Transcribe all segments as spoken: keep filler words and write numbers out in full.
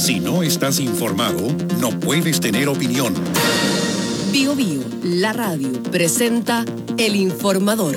Si no estás informado, no puedes tener opinión. Bio Bio, la radio, presenta El Informador.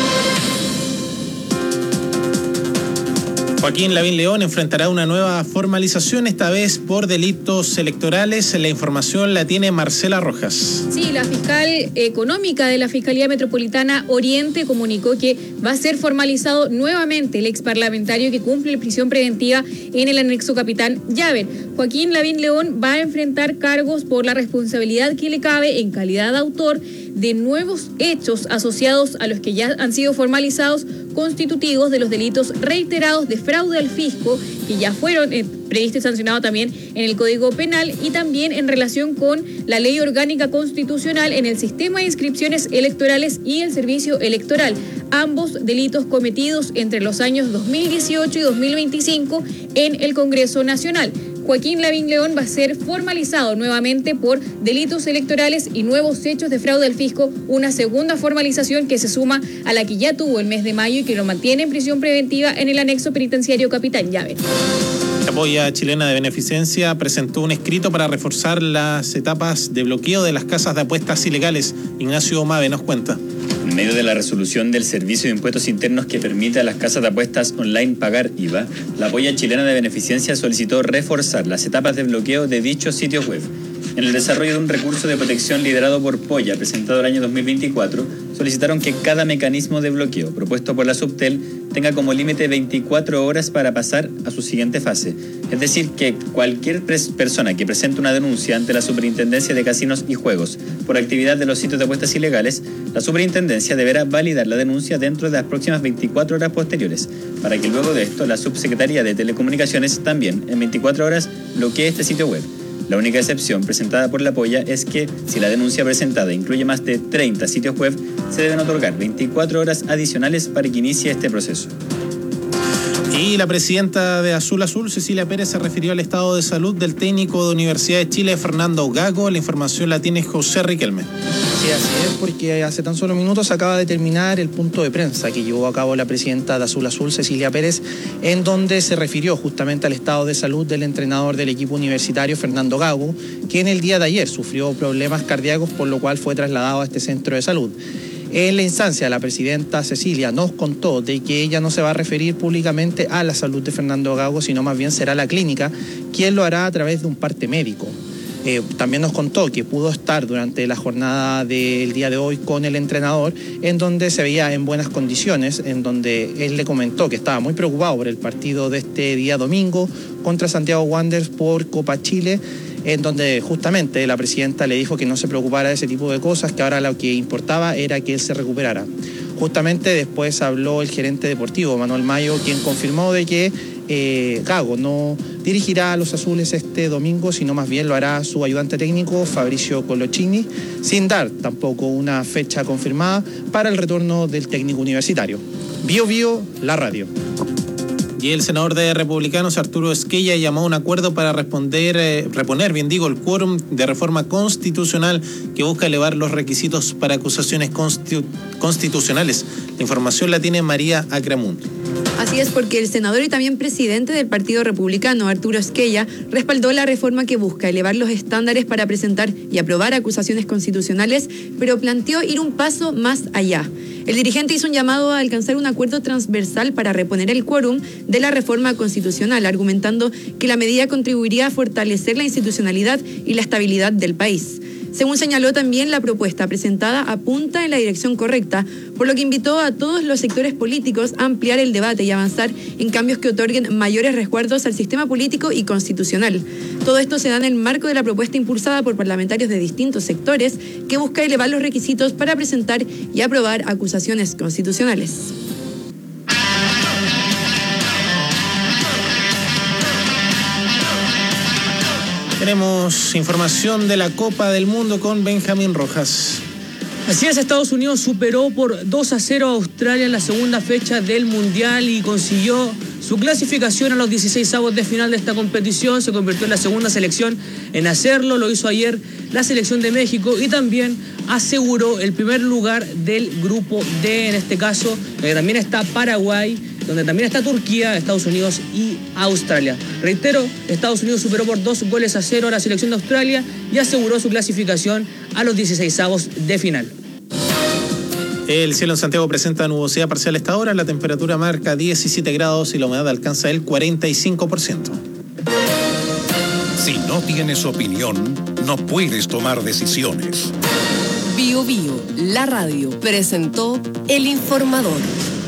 Joaquín Lavín León enfrentará una nueva formalización, esta vez por delitos electorales. La información la tiene Marcela Rojas. Sí, la fiscal económica de la Fiscalía Metropolitana Oriente comunicó que va a ser formalizado nuevamente el ex parlamentario que cumple prisión preventiva en el anexo Capitán Llaver. Joaquín Lavín León va a enfrentar cargos por la responsabilidad que le cabe en calidad de autor de nuevos hechos asociados a los que ya han sido formalizados, constitutivos de los delitos reiterados de fraude al fisco, que ya fueron eh, previstos y sancionados también en el Código Penal, y también en relación con la Ley Orgánica Constitucional en el Sistema de Inscripciones Electorales y el Servicio Electoral. Ambos delitos cometidos entre los años dos mil dieciocho y dos mil veinticinco en el Congreso Nacional. Joaquín Lavín León va a ser formalizado nuevamente por delitos electorales y nuevos hechos de fraude al fisco, una segunda formalización que se suma a la que ya tuvo el mes de mayo y que lo mantiene en prisión preventiva en el anexo penitenciario Capitán Llaver. La Polla Chilena de Beneficencia presentó un escrito para reforzar las etapas de bloqueo de las casas de apuestas ilegales. Ignacio Mave nos cuenta. En medio de la resolución del Servicio de Impuestos Internos que permite a las casas de apuestas online pagar I V A, la Polla Chilena de Beneficencia solicitó reforzar las etapas de bloqueo de dichos sitios web. En el desarrollo de un recurso de protección liderado por Polla, presentado el año dos mil veinticuatro, solicitaron que cada mecanismo de bloqueo propuesto por la Subtel tenga como límite veinticuatro horas para pasar a su siguiente fase. Es decir, que cualquier persona que presente una denuncia ante la Superintendencia de Casinos y Juegos por actividad de los sitios de apuestas ilegales, la Superintendencia deberá validar la denuncia dentro de las próximas veinticuatro horas posteriores, para que luego de esto la Subsecretaría de Telecomunicaciones también, en veinticuatro horas, bloquee este sitio web. La única excepción presentada por la Polla es que, si la denuncia presentada incluye más de treinta sitios web, se deben otorgar veinticuatro horas adicionales para que inicie este proceso. Y la presidenta de Azul Azul, Cecilia Pérez, se refirió al estado de salud del técnico de Universidad de Chile, Fernando Gago. La información la tiene José Riquelme. Sí, así es, porque hace tan solo minutos acaba de terminar el punto de prensa que llevó a cabo la presidenta de Azul Azul, Cecilia Pérez, en donde se refirió justamente al estado de salud del entrenador del equipo universitario, Fernando Gago, que en el día de ayer sufrió problemas cardíacos, por lo cual fue trasladado a este centro de salud. En la instancia, la presidenta Cecilia nos contó de que ella no se va a referir públicamente a la salud de Fernando Gago, sino más bien será la clínica quien lo hará a través de un parte médico. Eh, también nos contó que pudo estar durante la jornada del día de hoy con el entrenador, en donde se veía en buenas condiciones, en donde él le comentó que estaba muy preocupado por el partido de este día domingo contra Santiago Wanderers por Copa Chile, en donde justamente la presidenta le dijo que no se preocupara de ese tipo de cosas, que ahora lo que importaba era que él se recuperara. Justamente después habló el gerente deportivo, Manuel Mayo, quien confirmó de que eh, Gago no dirigirá a los azules este domingo, sino más bien lo hará su ayudante técnico, Fabricio Coloccini, sin dar tampoco una fecha confirmada para el retorno del técnico universitario. Bio Bio, la radio. Y el senador de Republicanos, Arturo Esquella, llamó a un acuerdo para responder, eh, reponer, bien digo, el quórum de reforma constitucional que busca elevar los requisitos para acusaciones constitu- constitucionales. La información la tiene María Acramund. Así es, porque el senador y también presidente del Partido Republicano, Arturo Esquella, respaldó la reforma que busca elevar los estándares para presentar y aprobar acusaciones constitucionales, pero planteó ir un paso más allá. El dirigente hizo un llamado a alcanzar un acuerdo transversal para reponer el quórum de la reforma constitucional, argumentando que la medida contribuiría a fortalecer la institucionalidad y la estabilidad del país. Según señaló también, la propuesta presentada apunta en la dirección correcta, por lo que invitó a todos los sectores políticos a ampliar el debate y avanzar en cambios que otorguen mayores resguardos al sistema político y constitucional. Todo esto se da en el marco de la propuesta impulsada por parlamentarios de distintos sectores que busca elevar los requisitos para presentar y aprobar acusaciones constitucionales. Tenemos información de la Copa del Mundo con Benjamín Rojas. Así es, Estados Unidos superó por dos a cero a Australia en la segunda fecha del Mundial y consiguió su clasificación a los dieciseisavos de final de esta competición. Se convirtió en la segunda selección en hacerlo, lo hizo ayer la selección de México y también aseguró el primer lugar del grupo D, en este caso, que también está Paraguay, donde también está Turquía, Estados Unidos y Australia. Reitero, Estados Unidos superó por dos goles a cero a la selección de Australia y aseguró su clasificación a los dieciseisavos de final. El cielo en Santiago presenta nubosidad parcial a esta hora, la temperatura marca diecisiete grados y la humedad alcanza el cuarenta y cinco por ciento. Si no tienes opinión, no puedes tomar decisiones. Bio Bio, la radio, presentó El Informador.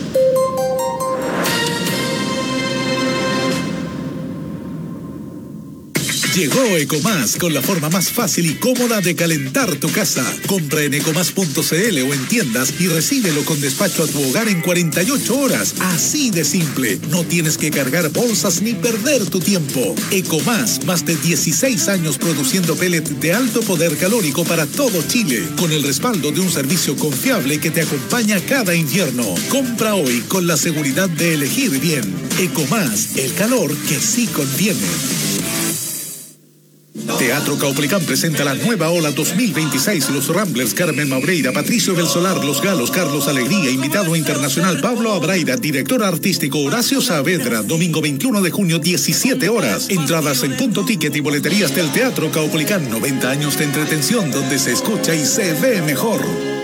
Llegó Ecomás con la forma más fácil y cómoda de calentar tu casa. Compra en ecomás punto cl o en tiendas y recíbelo con despacho a tu hogar en cuarenta y ocho horas. Así de simple. No tienes que cargar bolsas ni perder tu tiempo. Ecomás, más de dieciséis años produciendo pellets de alto poder calórico para todo Chile, con el respaldo de un servicio confiable que te acompaña cada invierno. Compra hoy con la seguridad de elegir bien. Ecomás, el calor que sí conviene. Teatro Caupolicán presenta la nueva ola dos mil veintiséis. Los Ramblers, Carmen Maureira, Patricio del Solar, Los Galos, Carlos Alegría, invitado internacional Pablo Abraida, director artístico Horacio Saavedra, domingo veintiuno de junio, diecisiete horas. Entradas en Punto Ticket y boleterías del Teatro Caupolicán. noventa años de entretención donde se escucha y se ve mejor.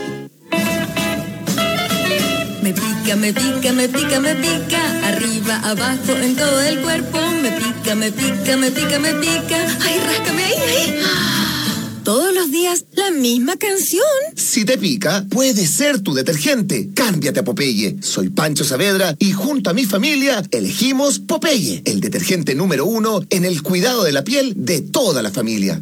Me pica, me pica, me pica, me pica, arriba, abajo, en todo el cuerpo. Me pica, me pica, me pica, me pica. Ay, ráscame ahí, ahí. Todos los días la misma canción. Si te pica, puede ser tu detergente. Cámbiate a Popeye. Soy Pancho Saavedra y junto a mi familia elegimos Popeye, el detergente número uno en el cuidado de la piel de toda la familia.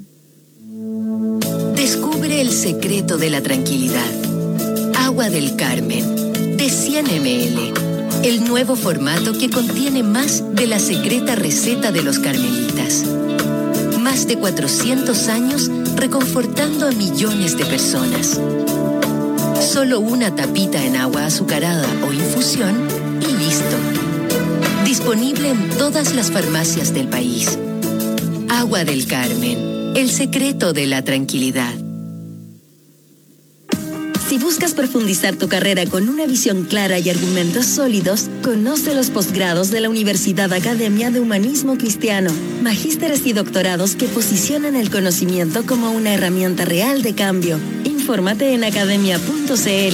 Descubre el secreto de la tranquilidad. Agua del Carmen, de cien mililitros. El nuevo formato que contiene más de la secreta receta de los carmelitas. Más de cuatrocientos años reconfortando a millones de personas. Solo una tapita en agua azucarada o infusión y listo. Disponible en todas las farmacias del país. Agua del Carmen, el secreto de la tranquilidad. Si buscas profundizar tu carrera con una visión clara y argumentos sólidos, conoce los posgrados de la Universidad Academia de Humanismo Cristiano, magísteres y doctorados que posicionan el conocimiento como una herramienta real de cambio. Infórmate en academia punto cl.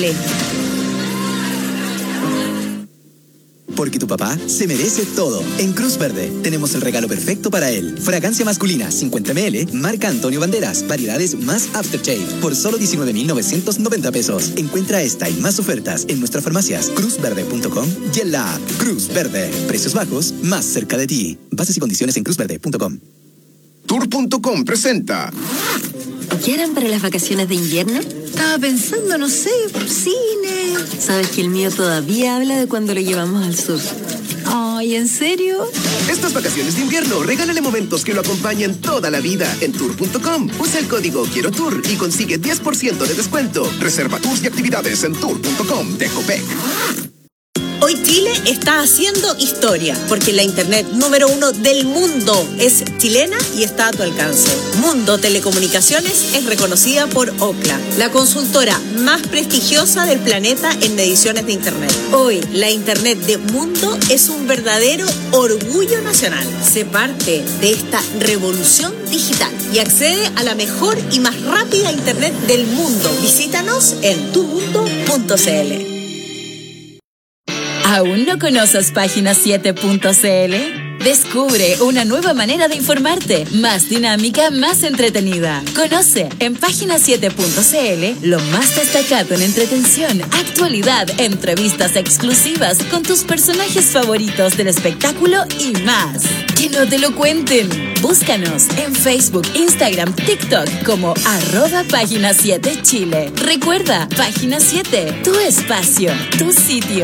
Porque tu papá se merece todo. En Cruz Verde tenemos el regalo perfecto para él. Fragancia masculina cincuenta mililitros, marca Antonio Banderas, variedades más Aftershave, por solo diecinueve mil novecientos noventa pesos. Encuentra esta y más ofertas en nuestras farmacias cruz verde punto com y en la app Cruz Verde. Precios bajos, más cerca de ti. Bases y condiciones en cruz verde punto com. Tour punto com presenta. ¿Qué harán para las vacaciones de invierno? Estaba pensando, no sé, cine. Sabes que el mío todavía habla de cuando lo llevamos al sur. Ay, ¿en serio? Estas vacaciones de invierno, regálale momentos que lo acompañen toda la vida en tour punto com. Usa el código Quiero Tour y consigue diez por ciento de descuento. Reserva tours y actividades en tour punto com de Copec. Hoy Chile está haciendo historia, porque la internet número uno del mundo es chilena y está a tu alcance. Mundo Telecomunicaciones es reconocida por Ookla, la consultora más prestigiosa del planeta en mediciones de internet. Hoy, la internet de Mundo es un verdadero orgullo nacional. Sé parte de esta revolución digital y accede a la mejor y más rápida internet del mundo. Visítanos en tu mundo punto cl. ¿Aún no conoces página siete punto cl? Descubre una nueva manera de informarte, más dinámica, más entretenida. Conoce en página siete punto cl lo más destacado en entretención, actualidad, entrevistas exclusivas con tus personajes favoritos del espectáculo y más. Que no te lo cuenten. Búscanos en Facebook, Instagram, TikTok como arroba página siete Chile. Recuerda, página siete, tu espacio, tu sitio.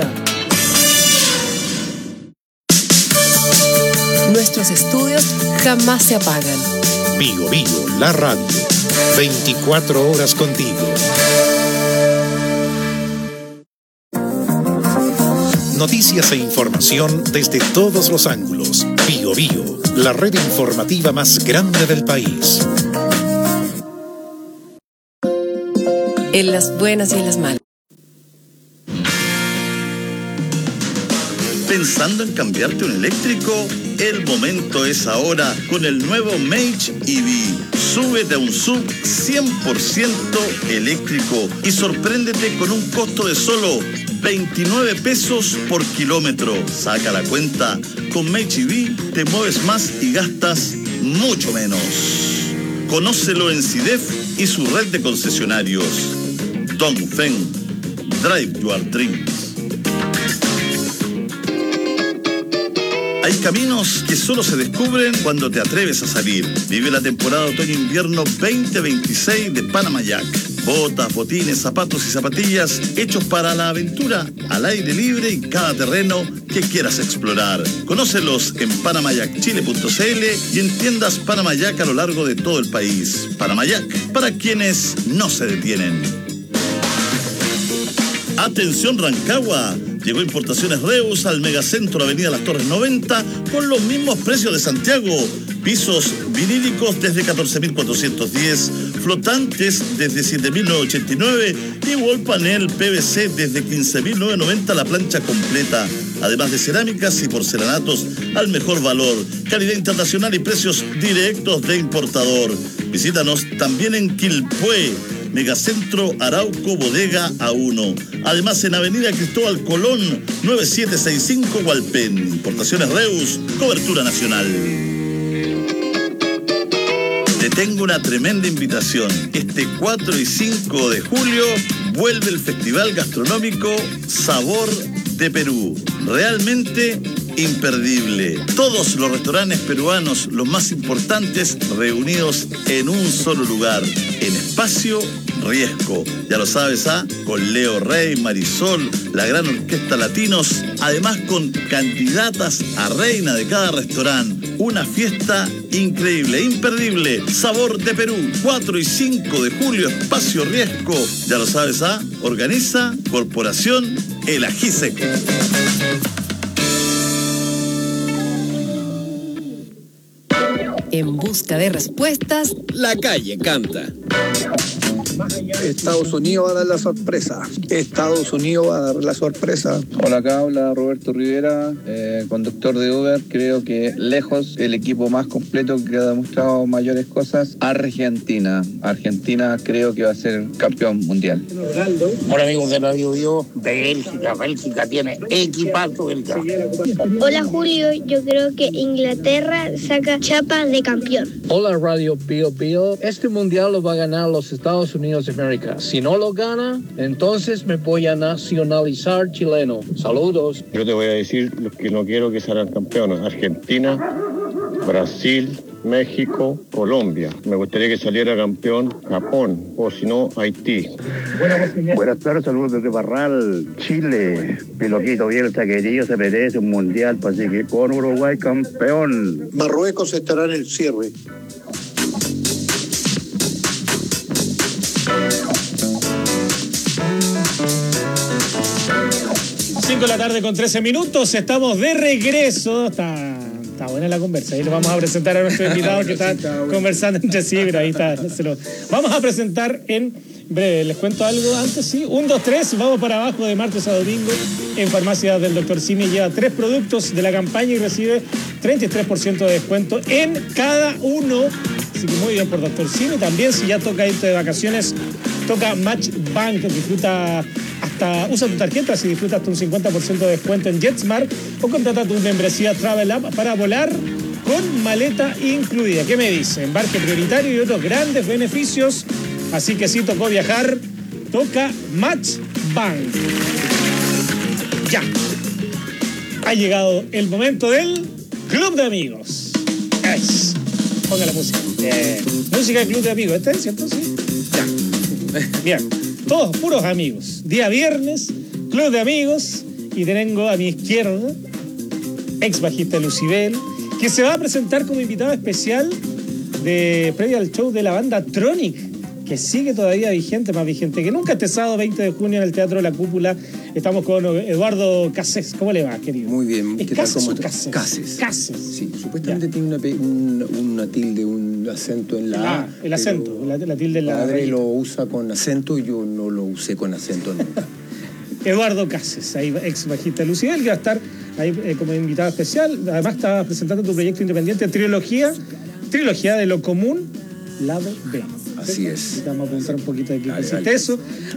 Nuestros estudios jamás se apagan. Bio Bio, la radio. veinticuatro horas contigo. Noticias e información desde todos los ángulos. Bio Bio, la red informativa más grande del país. En las buenas y en las malas. ¿Pensando en cambiarte un eléctrico? El momento es ahora con el nuevo Mage E V. Súbete a un sub cien por ciento eléctrico y sorpréndete con un costo de solo veintinueve pesos por kilómetro. Saca la cuenta. Con Mage E V te mueves más y gastas mucho menos. Conócelo en CIDEF y su red de concesionarios. Dongfeng, Drive Your Dreams. Hay caminos que solo se descubren cuando te atreves a salir. Vive la temporada otoño-invierno veinte veintiséis de Panamayac. Botas, botines, zapatos y zapatillas hechos para la aventura al aire libre y cada terreno que quieras explorar. Conócelos en panamayac chile punto c l y en tiendas Panamayac a lo largo de todo el país. Panamayac, para quienes no se detienen. Atención Rancagua, llegó Importaciones Reus al Megacentro Avenida Las Torres noventa con los mismos precios de Santiago. Pisos vinílicos desde catorce mil cuatrocientos diez, flotantes desde siete mil novecientos ochenta y nueve y wall panel P V C desde quince mil novecientos noventa la plancha completa. Además de cerámicas y porcelanatos al mejor valor, calidad internacional y precios directos de importador. Visítanos también en Quilpué, Megacentro Arauco Bodega A uno. Además en Avenida Cristóbal Colón nueve siete seis cinco Hualpén. Importaciones Reus, cobertura nacional. Te tengo una tremenda invitación. Este cuatro y cinco de julio vuelve el Festival Gastronómico Sabor de Perú. Realmente imperdible. Todos los restaurantes peruanos, los más importantes, reunidos en un solo lugar, en Espacio Riesco. Ya lo sabes, ¿ah? Con Leo Rey, Marisol, la gran orquesta Latinos, además con candidatas a reina de cada restaurante. Una fiesta increíble, imperdible. Sabor de Perú, cuatro y cinco de julio, Espacio Riesco. Ya lo sabes, ¿ah? Organiza Corporación El Ají Seco. En busca de respuestas, la calle canta. Estados Unidos va a dar la sorpresa. Estados Unidos va a dar la sorpresa. Hola, acá habla Roberto Rivera, eh, conductor de Uber. Creo que lejos el equipo más completo que ha demostrado mayores cosas, Argentina. Argentina creo que va a ser campeón mundial. Hola amigos de Radio Bio, Bélgica, Bélgica tiene equipazo Bélgica. Hola Julio, yo creo que Inglaterra saca chapa de campeón. Hola Radio Bio Bio, este mundial lo va a ganar los Estados Unidos de América. Si no lo gana, entonces me voy a nacionalizar chileno. Saludos. Yo te voy a decir los que no quiero que salgan campeones: Argentina, Brasil, México, Colombia. Me gustaría que saliera campeón Japón, o si no, Haití. Buenas tardes, saludos desde Barral, Chile. Piloquito Bielsa, querido, se merece un mundial, pues así que con Uruguay campeón. Marruecos estará en el cierre. cinco de la tarde con trece minutos, estamos de regreso. Está, está buena la conversa. Ahí lo vamos a presentar a nuestros invitados que están conversando entre sí, pero ahí está. Se lo vamos a presentar en breve. Les cuento algo antes, sí. Un, dos, tres, vamos para abajo de martes a domingo en Farmacia del doctor Simi. Lleva tres productos de la campaña y recibe treinta y tres por ciento de descuento en cada uno. Así que muy bien por doctor Simi. También si ya toca irte de vacaciones, toca Match Bank. Disfruta hasta, usa tu tarjeta si disfrutas hasta un cincuenta por ciento de descuento en JetSmart o contrata tu membresía Travel App para volar con maleta incluida. ¿Qué me dice? Embarque prioritario y otros grandes beneficios. Así que si tocó viajar, toca Match Bank. Ya. Ha llegado el momento del Club de Amigos. Es. Ponga la música. Eh, música del Club de Amigos. ¿Está cierto? Sí. Ya. Bien. Todos puros amigos. Día viernes, Club de Amigos. Y tengo a mi izquierda, ex bajista Lucibel, que se va a presentar como invitado especial de previo al show de la banda Tronic, que sigue todavía vigente, más vigente que nunca. Este sábado veinte de junio en el Teatro La Cúpula estamos con Eduardo Cases. ¿Cómo le va, querido? Muy bien. ¿Es ¿Qué Cases tal? ¿Cómo o Cases? Cases. Cases. Sí, supuestamente ya tiene una, un, una tilde, un acento en la A. Ah, el acento, la, la tilde en la A. Mi padre lo usa con acento y yo no lo usé con acento nunca. Eduardo Cases, ahí ex bajista Lucibel, que va a estar ahí eh, como invitado especial. Además estás presentando tu proyecto independiente, Trilogía, Trilogía de lo Común, lado B. Así es. Vamos a preguntar un poquito de qué consiste eso.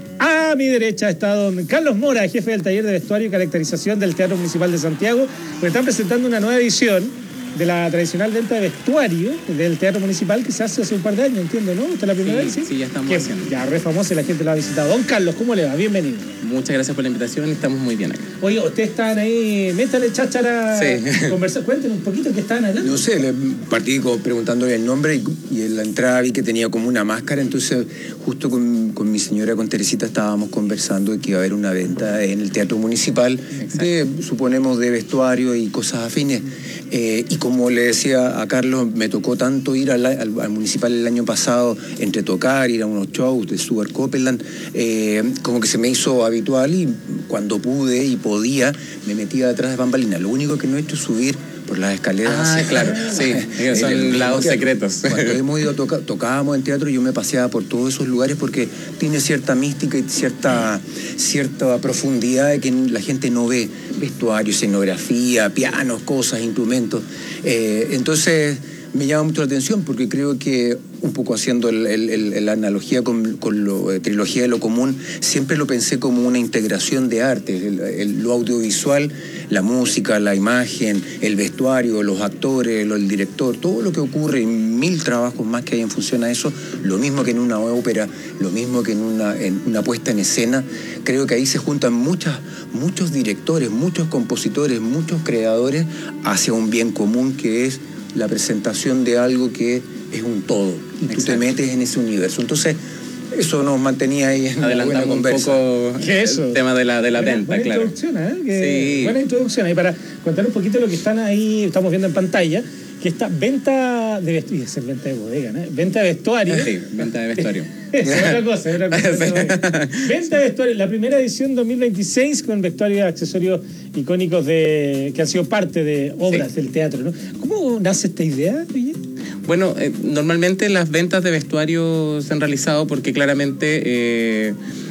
A mi derecha está don Carlos Mora, jefe del taller de vestuario y caracterización del Teatro Municipal de Santiago, porque están presentando una nueva edición de la tradicional venta de vestuario del Teatro Municipal que se hace hace un par de años, entiendo, ¿no? ¿Esta es la primera sí, vez? Sí, sí, ya estamos que haciendo. Ya re famosa y la gente la ha visitado. Don Carlos, ¿cómo le va? Bienvenido. Muchas gracias por la invitación, estamos muy bien acá. Oye, ustedes están ahí, métale cháchara, sí. conversar, cuéntenos un poquito qué estaban hablando. No sé, le partí preguntándole el nombre y, y en la entrada vi que tenía como una máscara, entonces justo con, con mi señora, con Teresita, estábamos conversando de que iba a haber una venta en el Teatro Municipal, de, suponemos, de vestuario y cosas afines. Eh, y como le decía a Carlos, me tocó tanto ir al, al, al Municipal el año pasado, entre tocar, ir a unos shows de Stuart Copeland, eh, como que se me hizo habitual y cuando pude y podía, me metía detrás de bambalinas. Lo único que no he hecho es subir por las escaleras. Ah, hacia, claro, sí, son el, lados secretos. Cuando hemos ido a tocar, tocábamos en teatro, yo me paseaba por todos esos lugares porque tiene cierta mística y cierta, cierta profundidad de que la gente no ve. Vestuario, escenografía, pianos, cosas, instrumentos. Eh, entonces me llama mucho la atención porque creo que, un poco haciendo el, el, el, la analogía con, con lo, eh, Trilogía de lo Común, siempre lo pensé como una integración de arte, el, el, lo audiovisual, la música, la imagen, el vestuario, los actores, lo, el director, todo lo que ocurre, y mil trabajos más que hay en función a eso, lo mismo que en una ópera, lo mismo que en una, en una puesta en escena. Creo que ahí se juntan muchas, muchos directores, muchos compositores, muchos creadores hacia un bien común que es la presentación de algo que es un todo. Y tú te metes en ese universo. Entonces, eso nos mantenía ahí en una buena conversa. Un poco ¿Qué es eso? El tema de la, de la buena, venta, buena claro. Introducción, ¿eh? Que, sí. Buena introducción. Y para contar un poquito lo que están ahí, estamos viendo en pantalla, que esta venta de vestuario, es venta de bodega, ¿no? Venta de vestuario. Sí, venta de vestuario. Es otra cosa, es otra cosa. Sí. Venta de vestuario, la primera edición dos mil veintiséis con vestuario y accesorios icónicos de que han sido parte de obras sí. del teatro, ¿no? ¿Cómo nace esta idea, Oye? Bueno, eh, normalmente las ventas de vestuario se han realizado porque claramente eh,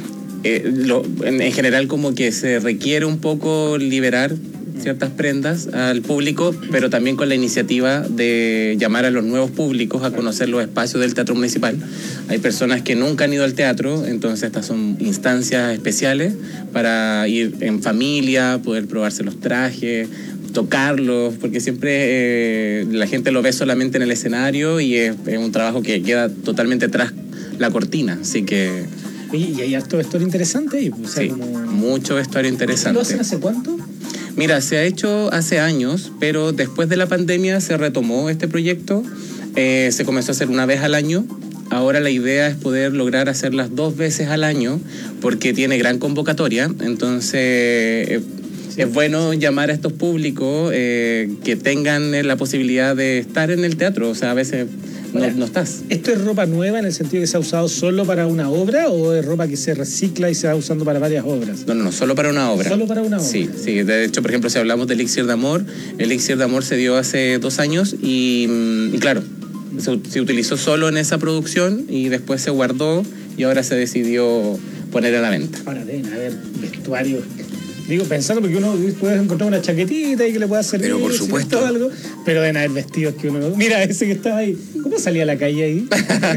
eh, lo, en, en general como que se requiere un poco liberar ciertas prendas al público, pero también con la iniciativa de llamar a los nuevos públicos a conocer los espacios del Teatro Municipal. Hay personas que nunca han ido al teatro, entonces estas son instancias especiales para ir en familia, poder probarse los trajes, tocarlos, porque siempre eh, la gente lo ve solamente en el escenario y es, es un trabajo que queda totalmente tras la cortina, así que... Oye, y hay harto vestuario interesante ahí, o sea, sí, como... mucho vestuario interesante. ¿Lo hacen hace cuánto? Mira, se ha hecho hace años, pero después de la pandemia se retomó este proyecto, eh, se comenzó a hacer una vez al año. Ahora la idea es poder lograr hacerlas dos veces al año, porque tiene gran convocatoria, entonces eh, sí, es bueno sí. llamar a estos públicos eh, que tengan la posibilidad de estar en el teatro, o sea, a veces... No, no estás. ¿Esto es ropa nueva en el sentido que se ha usado solo para una obra o es ropa que se recicla y se va usando para varias obras? No, no, no, solo para una obra. Solo para una obra. Sí, sí. De hecho, por ejemplo, si hablamos de Elixir de Amor, Elixir de Amor se dio hace dos años y, y claro, se, se utilizó solo en esa producción y después se guardó y ahora se decidió poner a la venta. Ahora deben haber vestuarios. Digo, pensando porque uno puede encontrar una chaquetita y que le pueda servir. Pero por supuesto. Algo, pero deben haber vestidos que uno no... Mira, ese que estaba ahí. ¿Cómo salía a la calle ahí?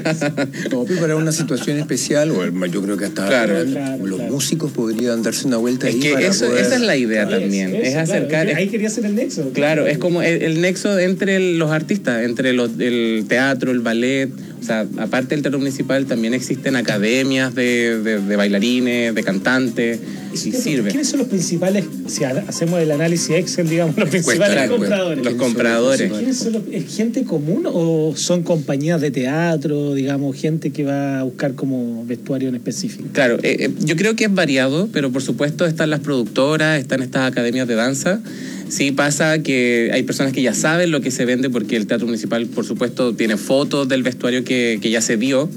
No, pero para una situación especial, o yo creo que hasta claro, el, claro, los claro. músicos podrían darse una vuelta es ahí que para eso, poder... esa es la idea Ahí también. Es, es eso, acercar... Claro, ahí quería ser el nexo. Claro, es como el, el nexo entre los artistas, entre los, el teatro, el ballet. O sea, aparte del teatro municipal también existen academias de, de, de bailarines, de cantantes, y, y sirve. ¿Quiénes son los principales, si hacemos el análisis Excel, digamos, los principales claro, compradores? Los compradores. ¿Quiénes son los, ¿Es gente común o son compañías de teatro, digamos, gente que va a buscar como vestuario en específico? Claro, eh, eh, yo creo que es variado, pero por supuesto están las productoras, están estas academias de danza. Sí pasa que hay personas que ya saben lo que se vende porque el Teatro Municipal, por supuesto, tiene fotos del vestuario que, que ya se dio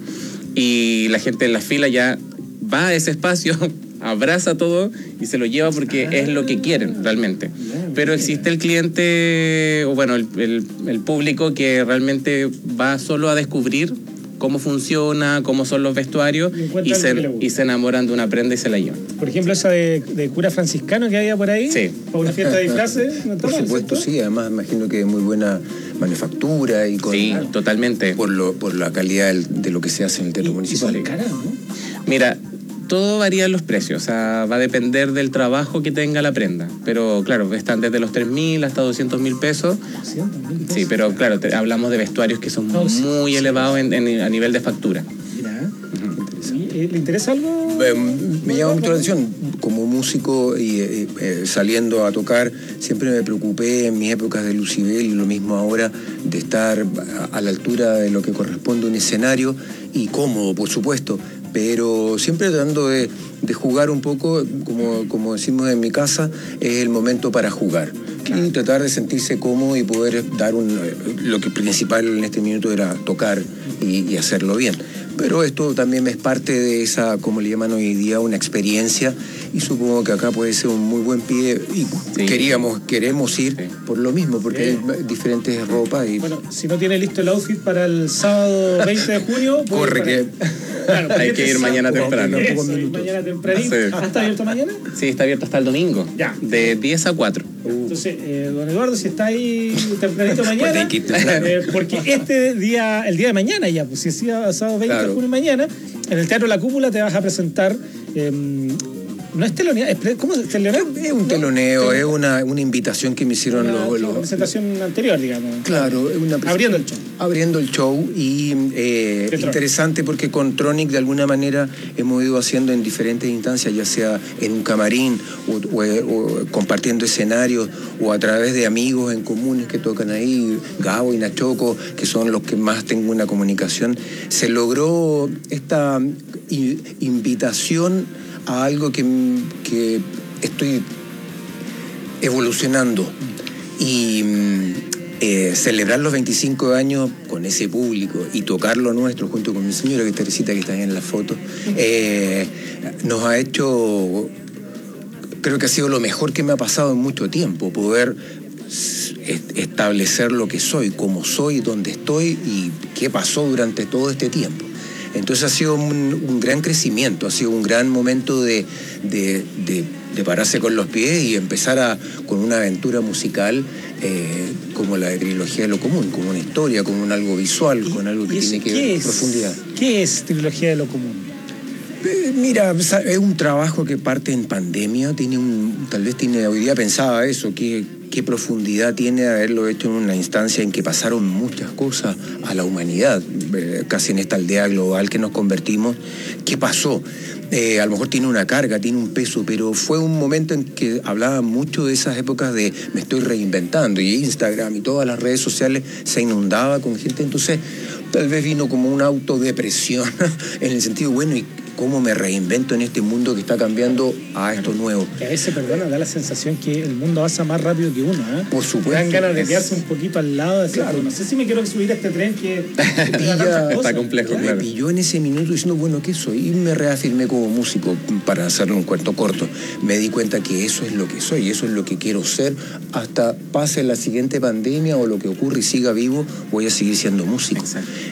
y la gente en la fila ya va a ese espacio, abraza todo y se lo lleva porque ah, es lo que quieren realmente. Pero existe el cliente, o bueno, el, el, el público que realmente va solo a descubrir cómo funciona, cómo son los vestuarios, y, y, se, y se enamoran de una prenda y se la llevan. Por ejemplo, esa de, de cura franciscano que había por ahí, sí. para una fiesta de disfraces. ¿No? Por supuesto, sí, además imagino que es muy buena manufactura y con, sí, totalmente. Por, lo, por la calidad del, de lo que se hace en el teatro y, municipal. Y son caras, ¿no? Mira, todo varía en los precios, o sea, va a depender del trabajo que tenga la prenda. Pero claro, están desde los tres mil hasta doscientos mil pesos. doscientos mil pesos. Sí, pero claro, te, hablamos de vestuarios que son no, muy sí, elevados sí. En, en, a nivel de factura. Mira, uh-huh. ¿Le interesa algo? Eh, me llama mucho la atención. Como músico y eh, eh, saliendo a tocar, siempre me preocupé en mis épocas de Lucibel y lo mismo ahora, de estar a, a la altura de lo que corresponde a un escenario y cómodo, por supuesto. Pero siempre tratando de, de jugar un poco, como, como decimos en mi casa, es el momento para jugar. Y tratar de sentirse cómodo y poder dar un... Lo que principal en este minuto era tocar y, y hacerlo bien. Pero esto también es parte de esa, como le llaman hoy día, una experiencia, y supongo que acá puede ser un muy buen pie, y sí. queríamos, queremos ir sí. por lo mismo, porque eh. hay diferentes ropas. Y... Bueno, si no tiene listo el outfit para el sábado veinte de junio... Corre que... Claro, hay que ir mañana temprano. Eso, mañana tempranito. Sí. ¿Está abierto mañana? Sí, está abierto hasta el domingo. Ya. De diez a cuatro. Entonces, eh, don Eduardo, si está ahí tempranito mañana, eh, porque este día, el día de mañana ya, pues si es sábado veinte claro. de junio mañana, en el Teatro La Cúpula te vas a presentar... Eh, no es teloneo, ¿cómo es teloneo? Es un teloneo, ¿no? Es una, una invitación que me hicieron una, los... Una los presentación los, anterior, digamos. Claro. Una abriendo el show. Abriendo el show y eh, interesante porque con Tronic de alguna manera hemos ido haciendo en diferentes instancias, ya sea en un camarín o, o, o compartiendo escenarios o a través de amigos en comunes que tocan ahí, Gabo y Nachoco, que son los que más tengo una comunicación. Se logró esta invitación a algo que, que estoy evolucionando y eh, celebrar los veinticinco años con ese público y tocar lo nuestro junto con mi señora, que es Teresita, que está ahí en la foto, eh, nos ha hecho, creo que ha sido lo mejor que me ha pasado en mucho tiempo, poder establecer lo que soy, cómo soy, dónde estoy y qué pasó durante todo este tiempo. Entonces ha sido un, un gran crecimiento, ha sido un gran momento de, de, de, de pararse con los pies y empezar a, con una aventura musical eh, como la de Trilogía de lo Común, como una historia, como un algo visual, con algo que tiene que ver con profundidad. ¿Qué es Trilogía de lo Común? Eh, mira, es un trabajo que parte en pandemia, tiene un, tal vez tiene, hoy día pensaba eso, que qué profundidad tiene haberlo hecho en una instancia en que pasaron muchas cosas a la humanidad, eh, casi en esta aldea global que nos convertimos. ¿Qué pasó? Eh, a lo mejor tiene una carga, tiene un peso, pero fue un momento en que hablaba mucho de esas épocas de me estoy reinventando, y Instagram y todas las redes sociales se inundaba con gente, entonces tal vez vino como una autodepresión en el sentido, bueno, y cómo me reinvento en este mundo que está cambiando a esto nuevo. Que a veces, perdona, da la sensación que el mundo avanza más rápido que uno, ¿eh? Por supuesto. Te dan ganas de quedarse un poquito al lado, de decir, claro, no sé si me quiero subir a este tren que... Pilla, está complejo, me claro. Me pilló en ese minuto diciendo, bueno, ¿qué soy? Y me reafirmé como músico, para hacerle un cuento corto. Me di cuenta que eso es lo que soy, eso es lo que quiero ser, hasta pase la siguiente pandemia o lo que ocurre y siga vivo, voy a seguir siendo músico.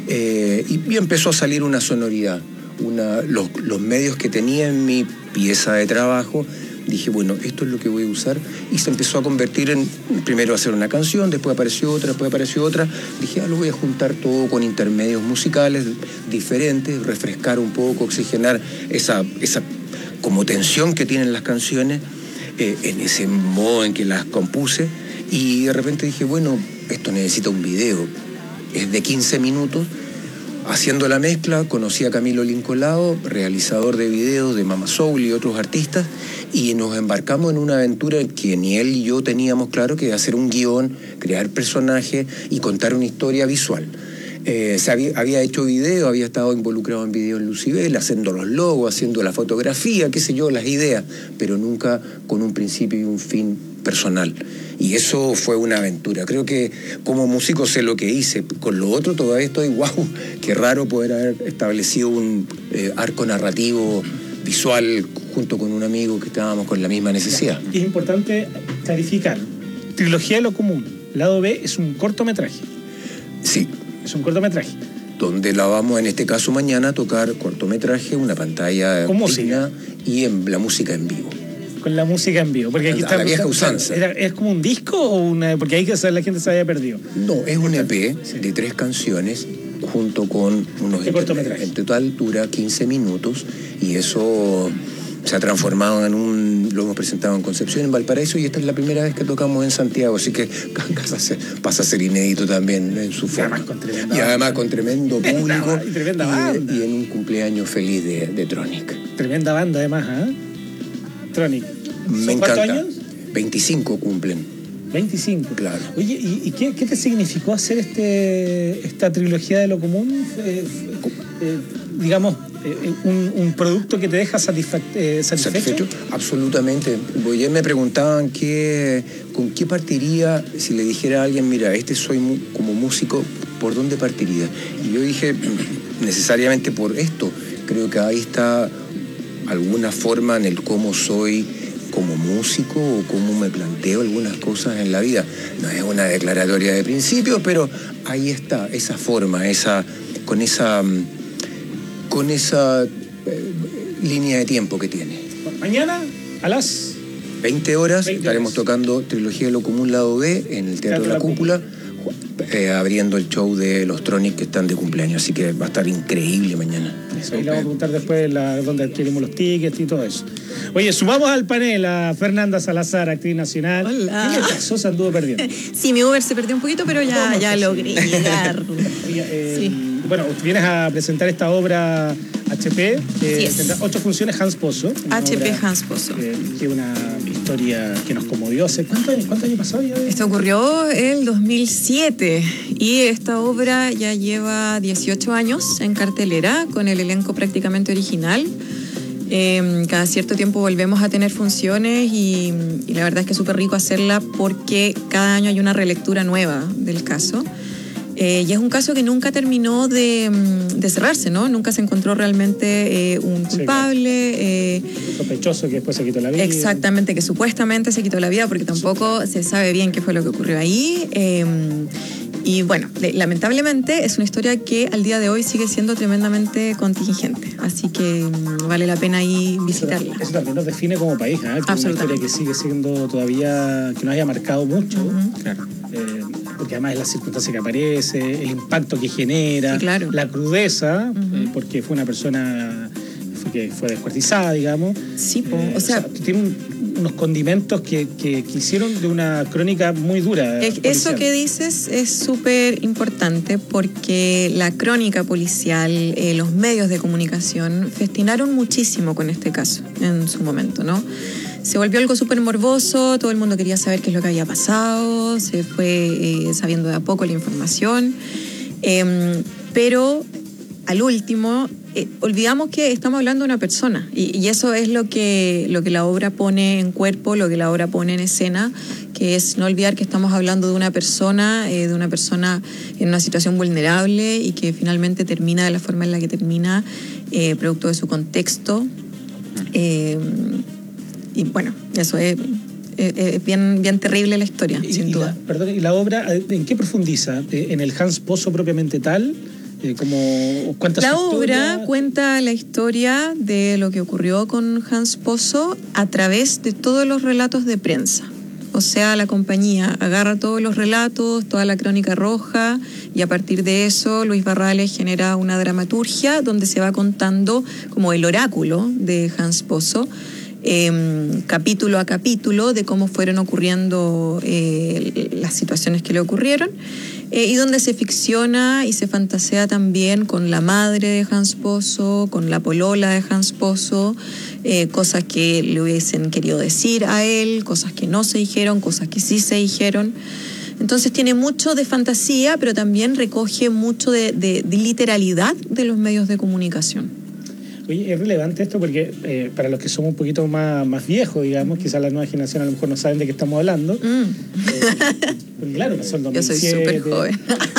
Eh, y, y empezó a salir una sonoridad. Una, los, los medios que tenía en mi pieza de trabajo, dije, bueno, esto es lo que voy a usar, y se empezó a convertir en, primero hacer una canción, después apareció otra, después apareció otra, dije, ah, lo voy a juntar todo con intermedios musicales diferentes, refrescar un poco, oxigenar esa, esa como tensión que tienen las canciones, eh, en ese modo en que las compuse, y de repente dije, bueno, esto necesita un video, es de quince minutos. Haciendo la mezcla, conocí a Camilo Lincolao, realizador de videos de Mama Soul y otros artistas, y nos embarcamos en una aventura que ni él y yo teníamos claro, que hacer un guión, crear personajes y contar una historia visual. Eh, se había, había hecho video, había estado involucrado en video en Lucibel, haciendo los logos, haciendo la fotografía, qué sé yo, las ideas, pero nunca con un principio y un fin personal. Y eso fue una aventura. Creo que como músico sé lo que hice. Con lo otro todavía estoy, wow, qué raro poder haber establecido un eh, arco narrativo visual junto con un amigo que estábamos con la misma necesidad. Es importante clarificar. Trilogía de lo Común, lado B, es un cortometraje. Sí. Es un cortometraje. donde la vamos, en este caso mañana, a tocar cortometraje, una pantalla con música y en, la música en vivo. Con la música en vivo, porque aquí a está la vieja usanza. ¿Era, ¿Es como un disco o una? Porque ahí que la gente se había perdido. No, es un E P sí. de tres canciones junto con unos de cortometraje. En total dura quince minutos y eso se ha transformado en un, lo hemos presentado en Concepción, en Valparaíso, y esta es la primera vez que tocamos en Santiago, así que pasa a ser inédito también en su forma. Y además con tremendo, y además con tremendo público y, tremenda banda. Y, y en un cumpleaños feliz de, de Tronic. Tremenda banda además, ¿eh? Tronic. Me encanta. ¿Cuántos años? veinticinco cumplen. veinticinco. Claro. Oye, ¿y, y qué, qué te significó hacer este esta trilogía de lo común? Eh, eh, digamos, eh, un, un producto que te deja satisfa eh, satisfecho. ¿Satisfecho? Absolutamente. Ayer me preguntaban qué, con qué partiría si le dijera a alguien, mira, este soy mu como músico, ¿por dónde partiría? Y yo dije, necesariamente por esto. Creo que ahí está alguna forma en el cómo soy como músico o cómo me planteo algunas cosas en la vida. No es una declaratoria de principios, pero ahí está, esa forma, esa, con esa, con esa eh, línea de tiempo que tiene. Mañana a las veinte horas veinte estaremos horas. tocando Trilogía de lo Común Lado B en el Teatro, Teatro de la, la Cúpula, eh, abriendo el show de los Tronic que están de cumpleaños, así que va a estar increíble mañana. Eso, ahí le vamos a preguntar después la, dónde adquirimos los tickets y todo eso. Oye, sumamos al panel a Fernanda Salazar, actriz nacional. Hola. ¿Qué le pasó? Se anduvo perdiendo. Sí, mi Uber se perdió un poquito, pero ya, ya logré llegar. Oye, eh, sí. Bueno, vienes a presentar esta obra H P. Eh, sí tendrá ocho funciones, Hans Pozo. H P Hans Pozo. Eh, que es una historia que nos conmovió. ¿Cuántos años, cuántos años pasó ya? Esto ocurrió el dos mil siete y esta obra ya lleva dieciocho años en cartelera con el elenco prácticamente original. Eh, cada cierto tiempo volvemos a tener funciones y, y la verdad es que es súper rico hacerla porque cada año hay una relectura nueva del caso. Eh, y es un caso que nunca terminó de, de cerrarse, ¿no? Nunca se encontró realmente eh, un culpable. Sí, eh, un sospechoso que después se quitó la vida. Exactamente, que supuestamente se quitó la vida porque tampoco se sabe bien qué fue lo que ocurrió ahí. Eh, y bueno, lamentablemente es una historia que al día de hoy sigue siendo tremendamente contingente. Así que vale la pena ahí visitarla. Eso, eso también nos define como país, ¿eh? Que es una historia que sigue siendo todavía, que nos haya marcado mucho. Uh-huh. Claro. Eh, porque además es la circunstancia que aparece, el impacto que genera, sí, claro. La crudeza, uh-huh. eh, porque fue una persona fue, que fue descuartizada, digamos. Sí, po, eh, o, sea, o sea, tiene un, unos condimentos que, que, que hicieron de una crónica muy dura. Es, eso que dices es súper importante porque la crónica policial, eh, los medios de comunicación festinaron muchísimo con este caso en su momento, ¿no? Se volvió algo súper morboso, todo el mundo quería saber qué es lo que había pasado, se fue eh, sabiendo de a poco la información, eh, pero al último eh, olvidamos que estamos hablando de una persona y, y eso es lo que, lo que la obra pone en cuerpo, lo que la obra pone en escena, que es no olvidar que estamos hablando de una persona, eh, de una persona en una situación vulnerable y que finalmente termina de la forma en la que termina, eh, producto de su contexto. Eh, Y bueno, eso es, es, es bien, bien terrible la historia, y, sin y duda. La, perdón, ¿y la obra en qué profundiza? ¿En el Hans Pozo propiamente tal? Eh, como, ¿cuánta la obra historia? Cuenta la historia de lo que ocurrió con Hans Pozo a través de todos los relatos de prensa. O sea, la compañía agarra todos los relatos, toda la crónica roja, y a partir de eso Luis Barrales genera una dramaturgia donde se va contando como el oráculo de Hans Pozo, Eh, capítulo a capítulo de cómo fueron ocurriendo eh, las situaciones que le ocurrieron eh, y donde se ficciona y se fantasea también con la madre de Hans Pozo, con la polola de Hans Pozo, eh, cosas que le hubiesen querido decir a él, cosas que no se dijeron, cosas que sí se dijeron. Entonces tiene mucho de fantasía, pero también recoge mucho de, de, de literalidad de los medios de comunicación. Oye, es relevante esto porque eh, para los que somos un poquito más, más viejos, digamos, quizás la nueva generación a lo mejor no saben de qué estamos hablando. Mm. Eh, claro, pasó el dos mil siete. Yo soy súper joven.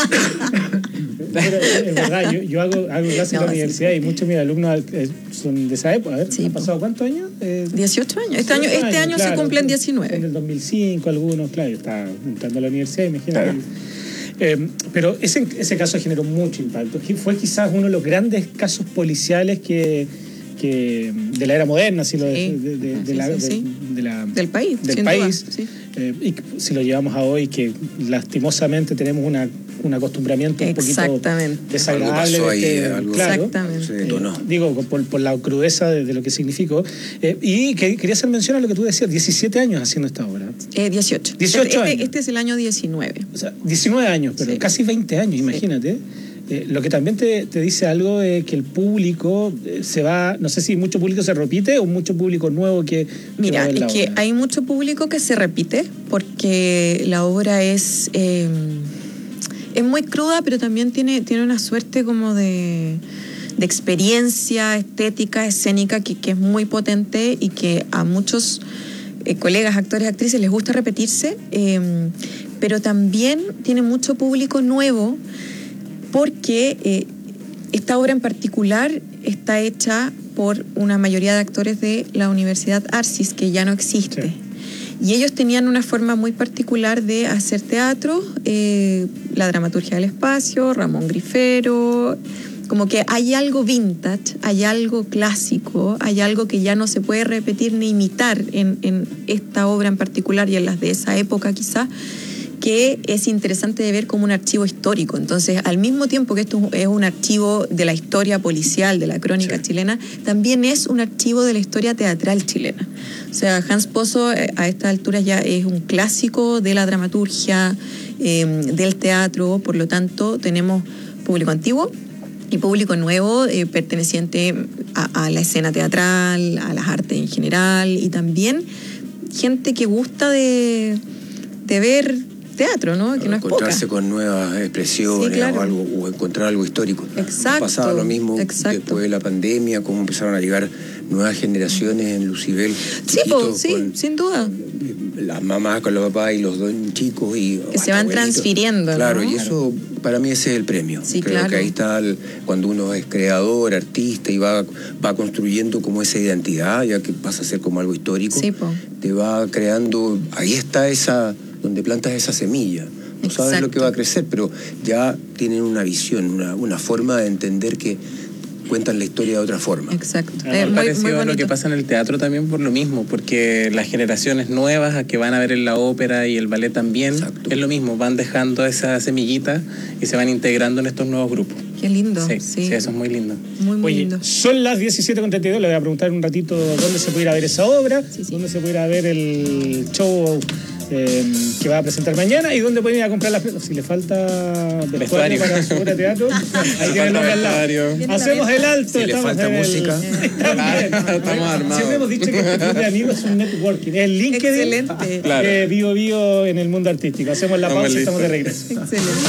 Pero es verdad, yo, yo hago, hago clases no, en la universidad sí. Y muchos de mis alumnos eh, son de esa época. A ver, sí, ¿han pasado cuántos años? Eh, dieciocho años. Este año, este año claro, se cumplen diecinueve. En el dos mil cinco algunos, claro, yo estaba entrando a la universidad, imagínate. Claro. Eh, pero ese, ese caso generó mucho impacto. Fue quizás uno de los grandes casos policiales que, que de la era moderna, si lo Sí. de, de, de, Sí, la, sí, de- sí. de la- Del país, del sin país. duda, sí. Eh, y si lo llevamos a hoy, que lastimosamente tenemos una, un acostumbramiento un poquito Exactamente. desagradable. Algo pasó de ahí, este- algo claro, Exactamente. se detonó. digo, por, por la crudeza de, de lo que significó. Eh, y que, quería hacer mención a lo que tú decías, diecisiete años haciendo esta obra. Eh, dieciocho. dieciocho este, años. Este, este es el año diecinueve. O sea, diecinueve años, pero Sí. casi veinte años, imagínate. Eh, lo que también te, te dice algo es que el público eh, se va, no sé si mucho público se repite o mucho público nuevo que, que va Mira, a ver es la que obra. hay mucho público que se repite porque la obra es, eh, es muy cruda, pero también tiene, tiene una suerte como de, de experiencia estética, escénica, que, que es muy potente y que a muchos eh, colegas, actores, actrices les gusta repetirse, eh, pero también tiene mucho público nuevo porque eh, esta obra en particular está hecha por una mayoría de actores de la Universidad Arcis, que ya no existe. Sí. Y ellos tenían una forma muy particular de hacer teatro, eh, la dramaturgia del espacio, Ramón Grifero, como que hay algo vintage, hay algo clásico, hay algo que ya no se puede repetir ni imitar en, en esta obra en particular y en las de esa época quizás, que es interesante de ver como un archivo histórico. Entonces, al mismo tiempo que esto es un archivo de la historia policial, de la crónica Sí. chilena, también es un archivo de la historia teatral chilena. O sea, Hans Pozo eh, a estas alturas ya es un clásico de la dramaturgia, eh, del teatro, por lo tanto tenemos público antiguo y público nuevo eh, perteneciente a, a la escena teatral, a las artes en general, y también gente que gusta de, de ver teatro, ¿no? Que no es poca. Encontrarse con nuevas expresiones, Sí, claro. o, algo, o encontrar algo histórico. Exacto, Pasaba lo mismo exacto. después de la pandemia, cómo empezaron a llegar nuevas generaciones en Lucibel. Sí, po, chiquitos, sí, con sin duda. las mamás con los papás y los dos chicos. Y, Que se van abuelitos. transfiriendo, ¿no? Claro, y eso para mí ese es el premio. Sí, Creo claro. que ahí está el- cuando uno es creador, artista y va, va construyendo como esa identidad, ya que pasa a ser como algo histórico. Sí, po. Te va creando, ahí está esa, donde plantas esa semilla. No sabes Exacto. lo que va a crecer, pero ya tienen una visión, una, una forma de entender que cuentan la historia de otra forma. Exacto. Es Es muy, parecido muy a lo bonito. que pasa en el teatro también por lo mismo, porque las generaciones nuevas a que van a ver en la ópera y el ballet también, Exacto. es lo mismo, van dejando esa semillita y se van integrando en estos nuevos grupos. Qué lindo. Sí, Sí, sí, eso es muy lindo. muy, muy Oye, lindo. son las diecisiete con treinta y dos, le voy a preguntar en un ratito dónde se puede ir a ver esa obra, Sí, sí. dónde se puede ir a ver el show eh, que va a presentar mañana y dónde pueden ir a comprar las... Si le falta vestuario, Vestuario. para su obra de teatro, ahí tiene el nombre al lado. Vestuario. Viene la Hacemos el alto. Si le estamos falta en el- música. También. Estamos armados. Siempre hemos dicho que este club de amigos es un networking, es el LinkedIn Excelente. Claro. de Bio Bio en el mundo artístico. Hacemos la Estamos pausa y estamos de listos. regreso. Excelente.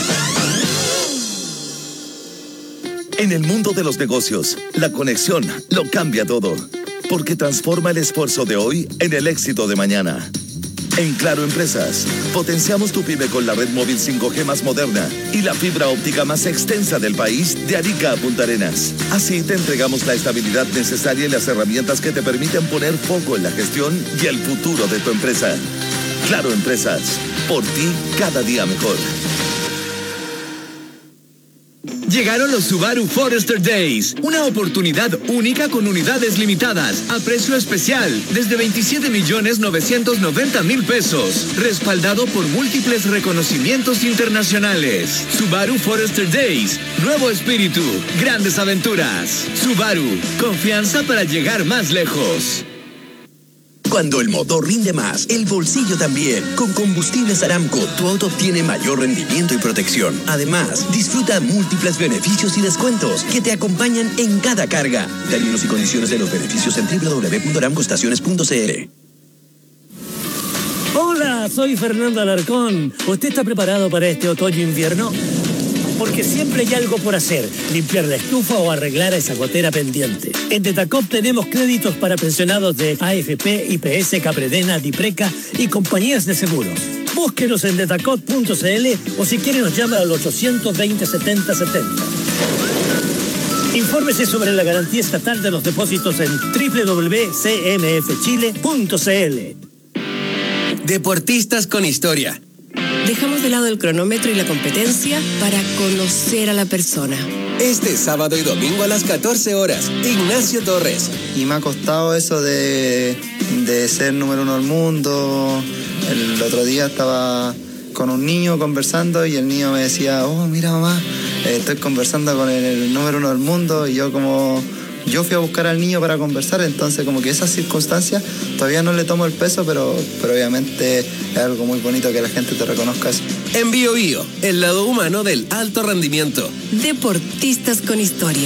En el mundo de los negocios, la conexión lo cambia todo, porque transforma el esfuerzo de hoy en el éxito de mañana. En Claro Empresas, potenciamos tu pyme con la red móvil cinco G más moderna y la fibra óptica más extensa del país de Arica a Punta Arenas. Así te entregamos la estabilidad necesaria y las herramientas que te permiten poner foco en la gestión y el futuro de tu empresa. Claro Empresas, por ti cada día mejor. Llegaron los Subaru Forester Days, una oportunidad única con unidades limitadas, a precio especial, desde veintisiete millones novecientos noventa mil pesos, respaldado por múltiples reconocimientos internacionales. Subaru Forester Days, nuevo espíritu, grandes aventuras. Subaru, confianza para llegar más lejos. Cuando el motor rinde más, el bolsillo también. Con Combustibles Aramco, tu auto obtiene mayor rendimiento y protección. Además, disfruta múltiples beneficios y descuentos que te acompañan en cada carga. Términos y condiciones de los beneficios en doble u doble u doble u punto aramco estaciones punto c l. Hola, soy Fernando Alarcón. ¿Usted está preparado para este otoño-invierno? Porque siempre hay algo por hacer, limpiar la estufa o arreglar esa gotera pendiente. En Detacop tenemos créditos para pensionados de A F P, I P S, Capredena, Dipreca y compañías de seguros. Búsquenos en detacop punto c l o si quiere nos llama al ochocientos veinte, setenta setenta. Infórmese sobre la garantía estatal de los depósitos en doble u doble u doble u punto c m f chile punto c l. Deportistas con historia. Dejamos de lado el cronómetro y la competencia para conocer a la persona. Este sábado y domingo a las catorce horas, Ignacio Torres. Y me ha costado eso de, de ser número uno del mundo. El otro día estaba con un niño conversando y el niño me decía, oh, mira mamá, eh, estoy conversando con el, el número uno del mundo. Y yo como, yo fui a buscar al niño para conversar, entonces como que esas circunstancias todavía no le tomo el peso, pero, pero obviamente es algo muy bonito que la gente te reconozca eso. En Bio Bio, el lado humano del alto rendimiento. Deportistas con historia.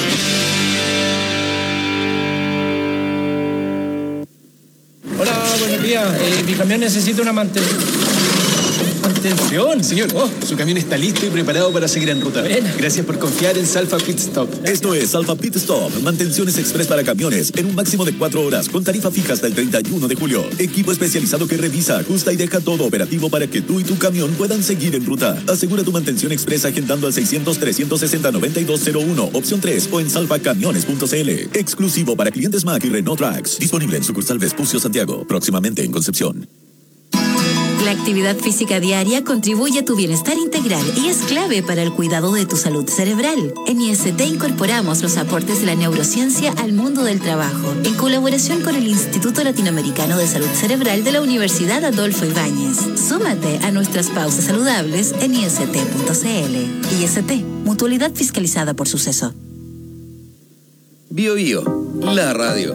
Hola, buenos días. Eh, mi camión necesita una mantención. Atención, señor. Oh, su camión está listo y preparado para seguir en ruta. Buena. Gracias por confiar en Salfa Pit Stop. Esto es Salfa Pit Stop. Mantenciones express para camiones en un máximo de cuatro horas con tarifa fija hasta el treinta y uno de julio. Equipo especializado que revisa, ajusta y deja todo operativo para que tú y tu camión puedan seguir en ruta. Asegura tu mantención express agendando al seiscientos, trescientos sesenta, noventa y dos cero uno, opción tres o en salfa camiones punto c l. Exclusivo para clientes Mack y Renault Trax. Disponible en sucursal Vespucio Santiago. Próximamente en Concepción. La actividad física diaria contribuye a tu bienestar integral y es clave para el cuidado de tu salud cerebral. En I S T incorporamos los aportes de la neurociencia al mundo del trabajo, en colaboración con el Instituto Latinoamericano de Salud Cerebral de la Universidad Adolfo Ibáñez. Súmate a nuestras pausas saludables en I S T punto c l. I S T, mutualidad fiscalizada por Suceso. Bio Bio, la radio.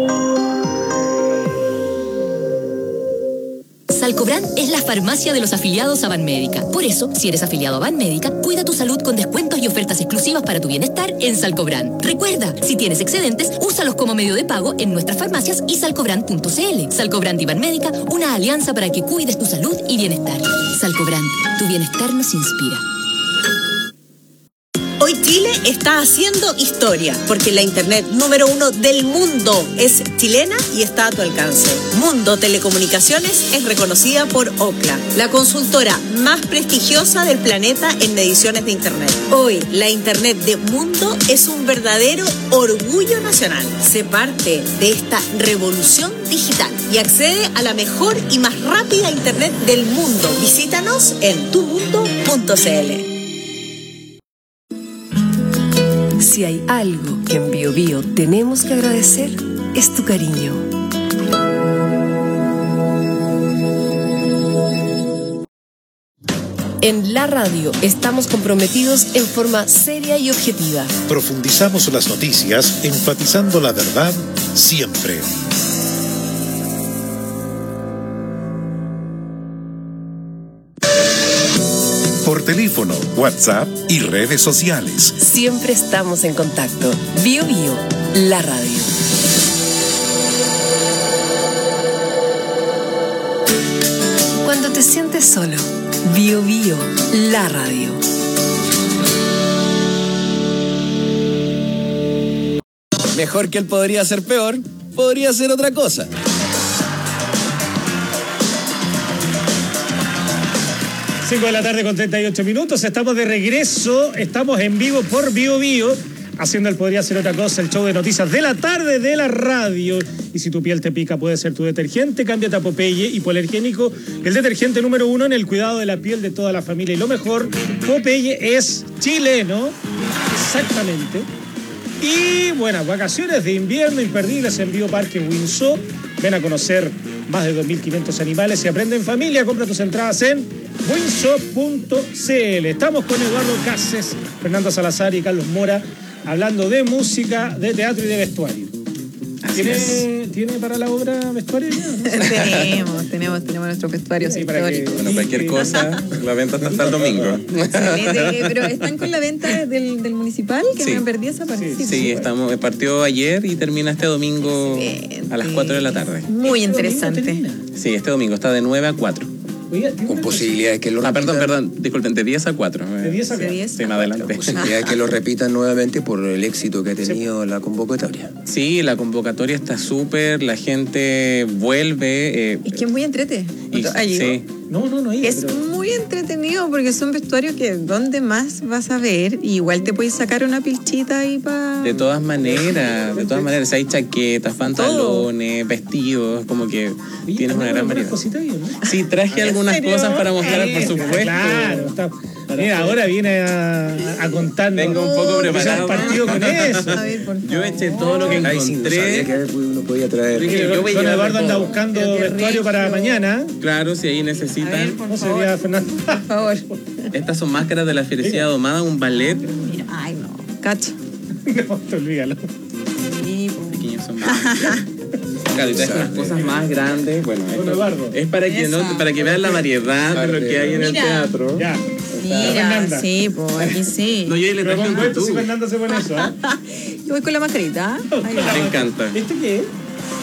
Salcobran es la farmacia de los afiliados a Banmédica. Por eso, si eres afiliado a Banmédica, cuida tu salud con descuentos y ofertas exclusivas para tu bienestar en Salcobran. Recuerda, si tienes excedentes, úsalos como medio de pago en nuestras farmacias y salcobran punto c l. Salcobran y Banmédica, una alianza para que cuides tu salud y bienestar. Salcobran, tu bienestar nos inspira. Hoy Chile está haciendo historia, porque la internet número uno del mundo es chilena y está a tu alcance. Mundo Telecomunicaciones es reconocida por Ookla, la consultora más prestigiosa del planeta en mediciones de internet. Hoy, la internet de Mundo es un verdadero orgullo nacional. Sé parte de esta revolución digital y accede a la mejor y más rápida internet del mundo. Visítanos en tu mundo punto c l. Si hay algo que en Bio Bio tenemos que agradecer, es tu cariño. En la radio estamos comprometidos en forma seria y objetiva. Profundizamos las noticias, enfatizando la verdad siempre. Por teléfono, WhatsApp y redes sociales. Siempre estamos en contacto. Bio Bio, la radio. Cuando te sientes solo, Bio Bio, la radio. Mejor que él podría ser peor, podría ser otra cosa. cinco de la tarde con treinta y ocho minutos, estamos de regreso, estamos en vivo por Bio Bio, haciendo el Podría Ser Otra Cosa, el show de noticias de la tarde de la radio. Y si tu piel te pica, puede ser tu detergente, cámbiate a Popeye Hipoalergénico, el detergente número uno en el cuidado de la piel de toda la familia. Y lo mejor, Popeye es chileno, exactamente. Y buenas vacaciones de invierno imperdibles en Bioparque Windsor. Ven a conocer más de dos mil quinientos animales y aprende en familia. Compra tus entradas en windsor punto c l. Estamos con Eduardo Cases, Fernando Salazar y Carlos Mora hablando de música, de teatro y de vestuario. ¿Tiene, ¿Tiene para la obra vestuario? ¿No? tenemos, tenemos, tenemos nuestro vestuario sí, histórico. Bueno, cualquier cosa, la venta está hasta el domingo. Excelente, pero están con la venta del, del municipal, que sí. Me perdí esa parte. Sí, sí, estamos, partió ayer y termina este domingo excelente. A las cuatro de la tarde. Muy interesante. Sí, este domingo está de nueve a cuatro. Con posibilidades que lo repitan. Ah, perdón, perdón, disculpen, de diez a cuatro. De diez a cuatro. Sí, más adelante. La posibilidad de que lo repitan nuevamente por el éxito que ha tenido sí. La convocatoria. Sí, la convocatoria está súper, la gente vuelve. Eh, es que es muy entrete. Y, sí, No, no, no. Iba, es pero... muy entretenido porque son vestuarios que ¿dónde más vas a ver? Y igual te puedes sacar una pilchita ahí para... De todas maneras, de todas maneras. Hay chaquetas, pantalones, vestidos, como que Oye, tienes una gran variedad. ¿No? Sí, traje algunas serio? cosas para mostrar, por supuesto. Claro, está... Mira, ahora viene a, a contarnos. Vengo un poco preparado. partido con eso. A ver, por favor. Yo eché todo lo que encontré. Ay, sí, no sabía que uno podía traer. Yo voy a Don llevar Eduardo de anda todo. buscando Pero qué vestuario rico. para mañana. Claro, si ahí A necesitan. ver, por ¿Cómo favor. sería, Fernando? Por favor. Estas son máscaras de la Felicidad Domada, un ballet. Mira, ay no. Cacho. No, te olvídalo. Sí, po. Pequeños son más. Claro, y traje unas cosas más grandes. Bueno, Don esto Eduardo. es para que, no, Esa. para que vean la variedad de lo que hay en el Mira. teatro. Ya. Mira, Fernanda. sí, pues aquí sí. No, yo ahí le Pero traje un con esto si tutú. Fernando se pone eso, ¿eh? Yo voy con la mascarita. Ahí va. Me encanta. ¿Este qué es?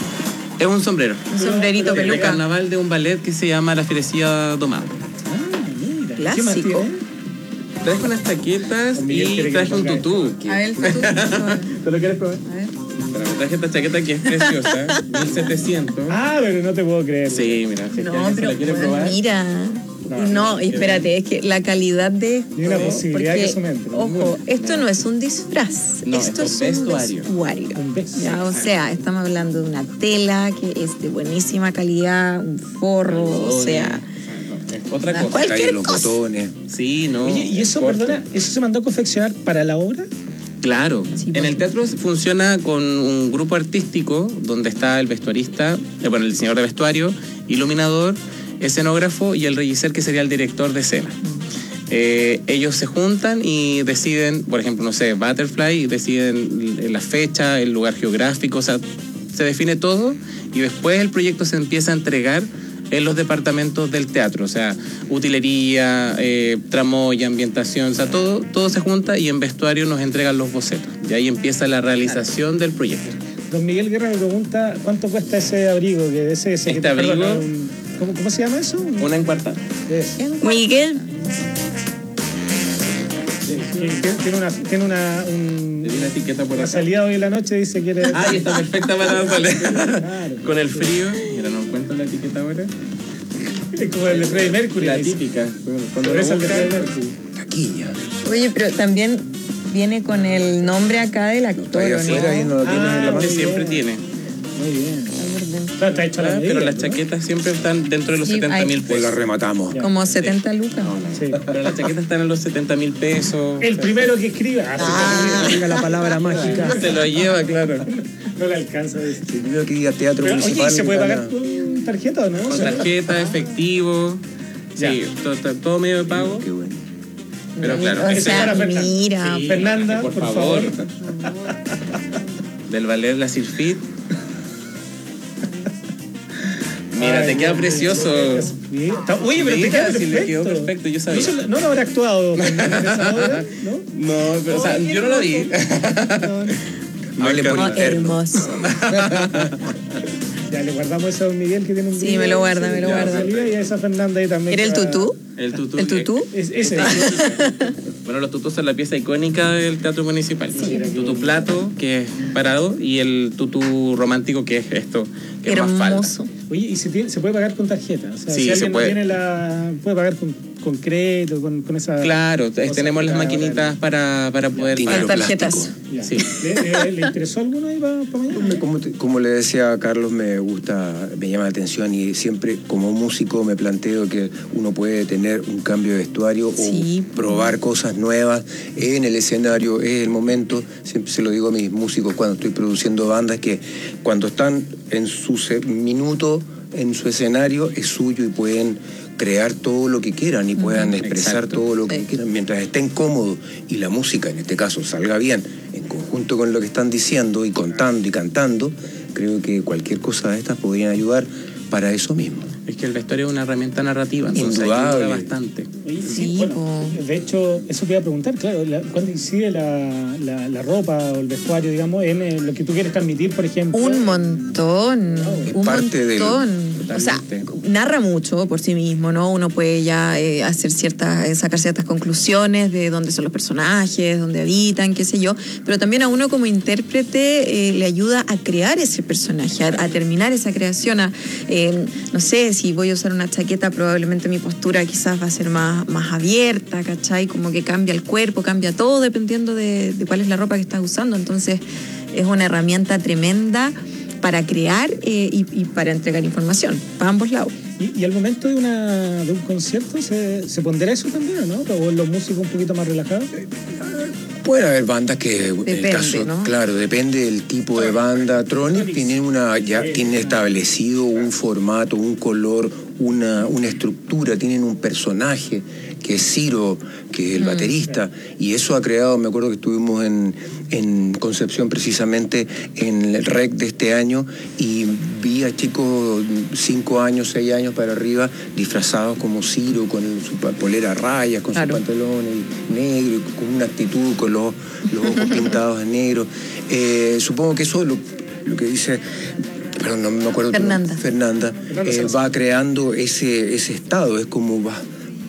Es un sombrero. Un sombrerito De peluca. carnaval de un ballet que se llama La Felicidad Domada. Ah, mira. ¿Qué más Clásico. tiene? Traje unas chaquetas Miguel quiere y que traje un ponga tutú. A ver, el tutú. A ¿Te lo quieres probar? ver. Pero me traje esta chaqueta que es preciosa, mil setecientos. Ah, pero no te puedo creer. Sí, mira, si es que No, alguien se pero la quiere bueno, probar. mira. No, No, espérate, es que la calidad de esto. Ni una posibilidad porque, que eso me entre. Ojo, esto no es un disfraz, No, esto esto es es un vestuario. vestuario. Un beso. Ya, o sea, estamos hablando de una tela que es de buenísima calidad, un forro, o sea, Es otra Ah, cosa. cualquier Ahí los cosa. botones. Sí, no. Oye, ¿y eso, corto. perdona, eso se mandó a confeccionar para la obra? Claro. Sí, En el teatro funciona con un grupo artístico donde está el vestuarista, eh, bueno, el diseñador de vestuario, iluminador, escenógrafo y el regisser, que sería el director de escena. Eh, ellos se juntan y deciden, por ejemplo, no sé, Butterfly, y deciden la fecha, el lugar geográfico, o sea, se define todo y después el proyecto se empieza a entregar en los departamentos del teatro, o sea, utilería, eh, tramoya, ambientación, o sea, todo, todo se junta y en vestuario nos entregan los bocetos. Y ahí empieza la realización del proyecto. Don Miguel Guerra me pregunta cuánto cuesta ese abrigo, que ese, ese Este que, abrigo- perdona, un- ¿cómo, ¿cómo se llama eso? Una encuartada. Es- Miguel, que tiene, tiene una, tiene una, un, Le di una etiqueta por una acá. salida hoy en la noche, dice que era... Ah, y está perfecta para darle. Claro. Con el frío. Mira, no encuentro la etiqueta ahora. Es como el de Freddie Mercury. La dice. típica. Cuando Pero lo esa es el de buscan- Freddie Mercury. Taquilla. oye, pero también viene con el nombre acá del actor, Ahí ¿o afuera, ahí no? no lo tienes en la Ah, mano. que muy siempre bien. tiene. Muy bien. Claro, está hecho a la Ah, medida, pero las ¿no? chaquetas siempre están dentro de los Sí, setenta hay- mil Pues la pesos. rematamos. Como setenta lucas. Sí. Pero las chaquetas están en los setenta mil pesos. El primero que escriba. Ah, sí, Venga la palabra mágica. Se lo lleva, claro. no le alcanza. Dice. El primero que diga teatro Pero, oye, municipal. ¿y se puede gana. pagar con tarjeta o no? Con O sea, tarjeta, efectivo. Ya. Sí, todo, todo- todo medio de pago. Qué bueno. Pero claro, O ese sea, para Fernanda. mira, Sí, Fernanda, por, por favor. favor. Del ballet La Sirfit. Mira, Ay, te queda Dios precioso. mío. Está- Oye, pero te Mira, queda sí, perfecto. le quedó perfecto, yo sabía. ¿No, se- no lo habrá actuado Fernanda, en esa obra? ¿No? No, pero, o sea, yo no lo vi. Hable por oh, interno. hermoso. Ya le guardamos eso a don Miguel que tiene un Sí, brillo, me lo guarda, me lo ya, guarda. salida, y a esa Fernanda ahí también. ¿Era el que va- tutú? El tutú. ¿El tutú? Es- ese. Bueno, los tutús son la pieza icónica del teatro municipal. El tutú plato, que es parado, y el tutú romántico, que es esto, que es más falda. Hermoso. Oye, ¿y se, tiene, se puede pagar con tarjeta? O sea, Sí, si se alguien puede. no tiene la... Puede pagar con, con crédito, con, con esa... Claro, cosa tenemos las que maquinitas para, para poder Dinero pagar. tarjetas. Ya. Sí. ¿Le, le, le interesó alguno ahí para mañana? Como, te- como le decía a Carlos, me gusta, me llama la atención y siempre como músico me planteo que uno puede tener un cambio de vestuario Sí. o probar cosas nuevas en el escenario, es el momento, siempre se lo digo a mis músicos cuando estoy produciendo bandas, que cuando están en su se- minuto, en su escenario, es suyo y pueden crear todo lo que quieran y puedan expresar Exacto. todo lo que Sí. quieran mientras estén cómodos y la música en este caso salga bien en conjunto con lo que están diciendo y contando y cantando. Creo que cualquier cosa de estas podrían ayudar para eso mismo. Es que el vestuario es una herramienta narrativa, entonces Indudable. ayuda bastante. Oye, Sí, bueno, po. de hecho, eso te iba a preguntar, claro, la- ¿cuándo incide la, la, la ropa o el vestuario, digamos, en eh, lo que tú quieres transmitir, por ejemplo? Un montón. Es Un parte del- montón. O sea, narra mucho por sí mismo, ¿no? Uno puede ya eh, hacer ciertas, eh, sacar ciertas conclusiones de dónde son los personajes, dónde habitan, qué sé yo, pero también a uno como intérprete eh, le ayuda a crear ese personaje, a, a terminar esa creación, a, eh, no sé, si voy a usar una chaqueta, probablemente mi postura quizás va a ser más, más abierta, ¿cachai? Como que cambia el cuerpo, cambia todo dependiendo de, de cuál es la ropa que estás usando, entonces es una herramienta tremenda para crear eh, y, y para entregar información, para ambos lados. ¿Y, y al momento de, una, de un concierto se, se pondera eso también, ¿no? ¿O los músicos un poquito más relajados? Puede haber bandas que, depende, en el caso, ¿no? Claro, depende del tipo de banda. Tronic tiene una, ya tiene establecido un formato, un color, una, una estructura, tienen un personaje que es Ciro, que es el baterista, y eso ha creado, me acuerdo que estuvimos en, en Concepción precisamente en el R E C de este año, y vi a chicos cinco años, seis años para arriba, disfrazados como Ciro, con su polera a rayas, con claro. sus pantalones negros, con una actitud, con los, los ojos pintados en negro. Eh, supongo que eso es lo, lo que dice... Perdón, no me acuerdo. Fernanda. Tu, Fernanda, eh, va creando ese, ese estado, es como va...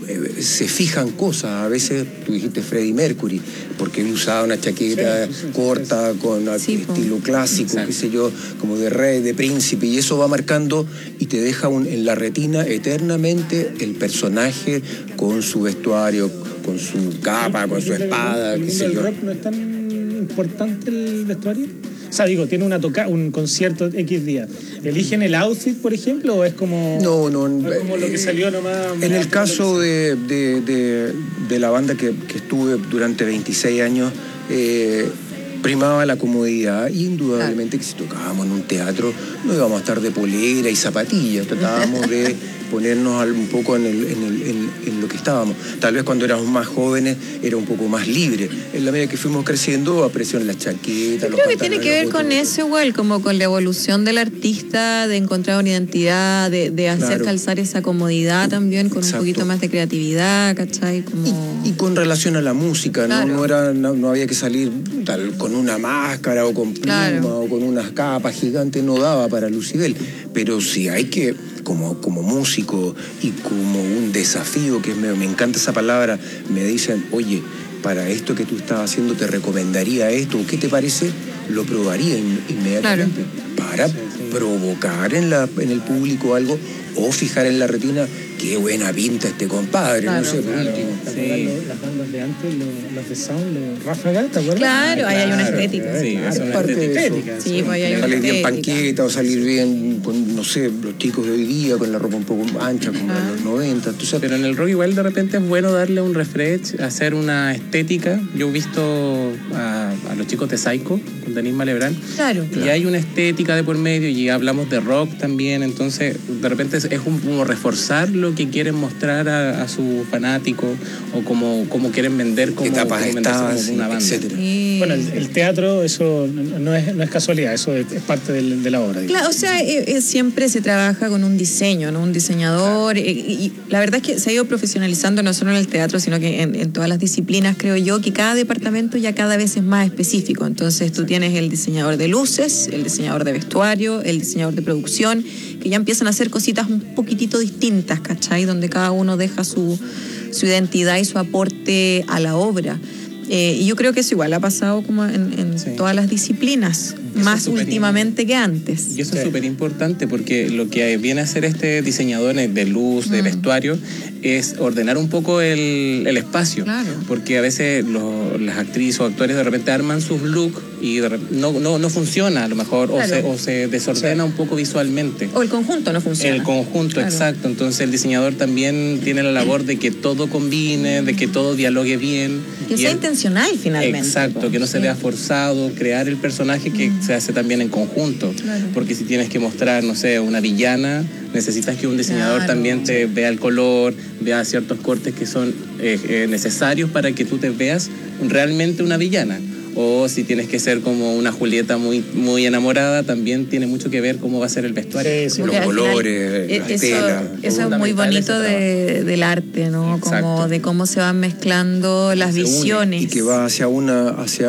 se fijan cosas, a veces tú dijiste Freddie Mercury, porque él usaba una chaqueta sí, sí, sí, corta sí. con sí, estilo po. clásico, exacto. qué sé yo, como de rey, de príncipe, y eso va marcando y te deja un, en la retina eternamente el personaje con su vestuario, con su capa, con su espada, qué sé yo. ¿El rock no es tan importante el vestuario? O sea, digo, tiene una toca un concierto X día. ¿Eligen el outfit, por ejemplo, o es como, no, no, no es como lo que salió nomás? En el caso de, de, de, de la banda que, que estuve durante veintiséis años, eh, primaba la comodidad, y indudablemente que si tocábamos en un teatro no íbamos a estar de polera y zapatillas, tratábamos de ponernos un poco en, el, en, el, en, en lo que estábamos. Tal vez cuando éramos más jóvenes era un poco más libre. En la medida que fuimos creciendo aparecieron las chaquetas. Yo creo que tiene que ver con eso igual, como con la evolución del artista, de encontrar una identidad, de, de hacer claro. calzar esa comodidad también con Exacto. un poquito más de creatividad, ¿cachai? Como... Y, y con relación a la música, claro. ¿no? No, era, no, no había que salir tal, con una máscara o con pluma claro. o con unas capas gigantes, no daba para Lucibel. Pero sí hay que... Como, como músico y como un desafío, que me, me encanta esa palabra, me dicen, oye, para esto que tú estás haciendo te recomendaría esto, ¿qué te parece? Lo probaría in, inmediatamente claro. para provocar en, la, en el público algo o fijar en la retina qué buena pinta este compadre, claro, no sé, por claro. último. Sí. Las bandas de antes, los, los de Sound, los Ráfaga, ¿te acuerdas? Claro, ahí hay una estética. Sí, claro. es una estética. estética. Sí, pues ahí hay una salir bien estética. panqueta o salir bien con, no sé, los chicos de hoy día con la ropa un poco ancha como ah. en los noventa. Entonces, pero en el rock igual de repente es bueno darle un refresh, hacer una estética. Yo he visto a, a los chicos de Psycho, con Denis Malebrán. Claro. Y claro. hay una estética de por medio y hablamos de rock también. Entonces, de repente es, es un, como reforzar lo que quieren mostrar A, a su fanático o como, como quieren vender como, etapas como, estadas, como una banda. Sí. Bueno, el, el teatro, eso no es, no es casualidad, eso es, es parte del, de la obra. Digamos. Claro, o sea, eh, eh, siempre se trabaja con un diseño, ¿no? Un diseñador. Claro. Eh, y la verdad es que se ha ido profesionalizando no solo en el teatro, sino que en, en todas las disciplinas, creo yo, que cada departamento ya cada vez es más específico. Entonces tú tienes el diseñador de luces, el diseñador de vestuario, el diseñador de producción, que ya empiezan a hacer cositas un poquitito distintas, ¿cachai? Donde cada uno deja su, su identidad y su aporte a la obra. Eh, y yo creo que eso igual ha pasado como en, en sí. todas las disciplinas, eso más últimamente que antes. Y eso sí. es súper importante porque lo que viene a hacer este diseñador de luz, de mm. vestuario, es ordenar un poco el, el espacio. Claro. Porque a veces lo, las actrices o actores de repente arman sus looks y de, no, no, no funciona a lo mejor, claro. o, se, o se desordena sí. un poco visualmente. O el conjunto no funciona. El conjunto, claro. exacto. Entonces el diseñador también tiene la labor de que todo combine, de que todo dialogue bien. Que sea intencional finalmente. Exacto, que no se vea forzado, crear el personaje que mm. se hace también en conjunto. Claro. Porque si tienes que mostrar, no sé, una villana, necesitas que un diseñador claro. también te vea el color, vea ciertos cortes que son eh, eh, necesarios para que tú te veas realmente una villana. O si tienes que ser como una Julieta muy, muy enamorada, también tiene mucho que ver cómo va a ser el vestuario. Sí, sí. Los colores, final, las eso, telas. Eso es muy bonito de, del arte, ¿no? Exacto. Como de cómo se van mezclando las se visiones. Une, y que va hacia una, hacia,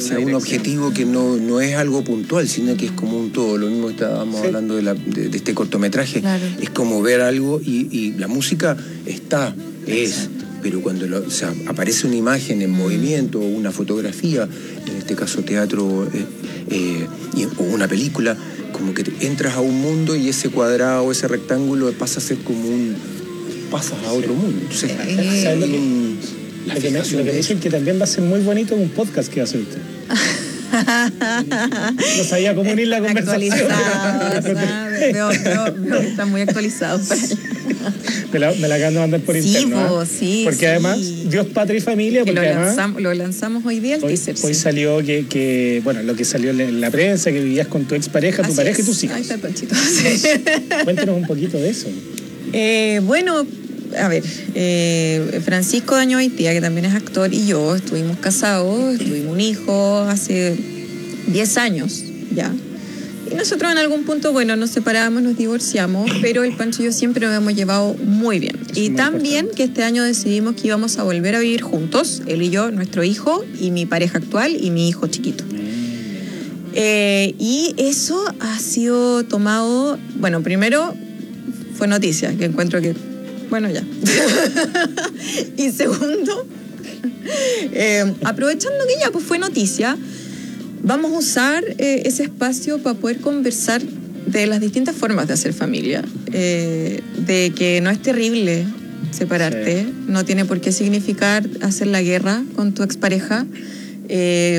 hacia un objetivo que no, no es algo puntual, sino que es como un todo. Lo mismo que estábamos sí. hablando de, la, de, de este cortometraje. Claro. Es como ver algo y, y la música está, es, pero cuando lo, o sea, aparece una imagen en movimiento o una fotografía, en este caso teatro eh, eh, y, o una película, como que te entras a un mundo y ese cuadrado, ese rectángulo pasa a ser como un... pasas a otro mundo. Entonces, eh, ¿sabes lo que, lo que, me, lo que me dicen que también va a ser muy bonito un podcast que va a hacer usted? No sabía cómo unir la conversación. Veo, veo, veo que está muy actualizado. Me la, me la acaban de mandar por sí, interno. Bo, sí, porque sí. además, Dios, Patria y Familia. Porque lo, además, lanzamos, lo lanzamos hoy día el hoy, teaser. Hoy sí. salió que, que, bueno, lo que salió en la prensa, que vivías con tu expareja, tu Así pareja es. y tus hijos. Ahí está el Panchito. Sí. Cuéntanos un poquito de eso. Eh, bueno, a ver, eh, Francisco Dañoitia, que también es actor, y yo estuvimos casados, tuvimos un hijo hace diez años ya. Y nosotros en algún punto, bueno, nos separamos, nos divorciamos, pero el Pancho y yo siempre nos hemos llevado muy bien. Es y también importante. Que este año decidimos que íbamos a volver a vivir juntos, él y yo, nuestro hijo, y mi pareja actual, y mi hijo chiquito. Eh, y eso ha sido tomado, bueno, primero fue noticia, que encuentro que, bueno, ya. Y segundo, eh, aprovechando que ya pues fue noticia, vamos a usar eh, ese espacio para poder conversar de las distintas formas de hacer familia, eh, de que no es terrible separarte, sí. No tiene por qué significar hacer la guerra con tu expareja. Eh,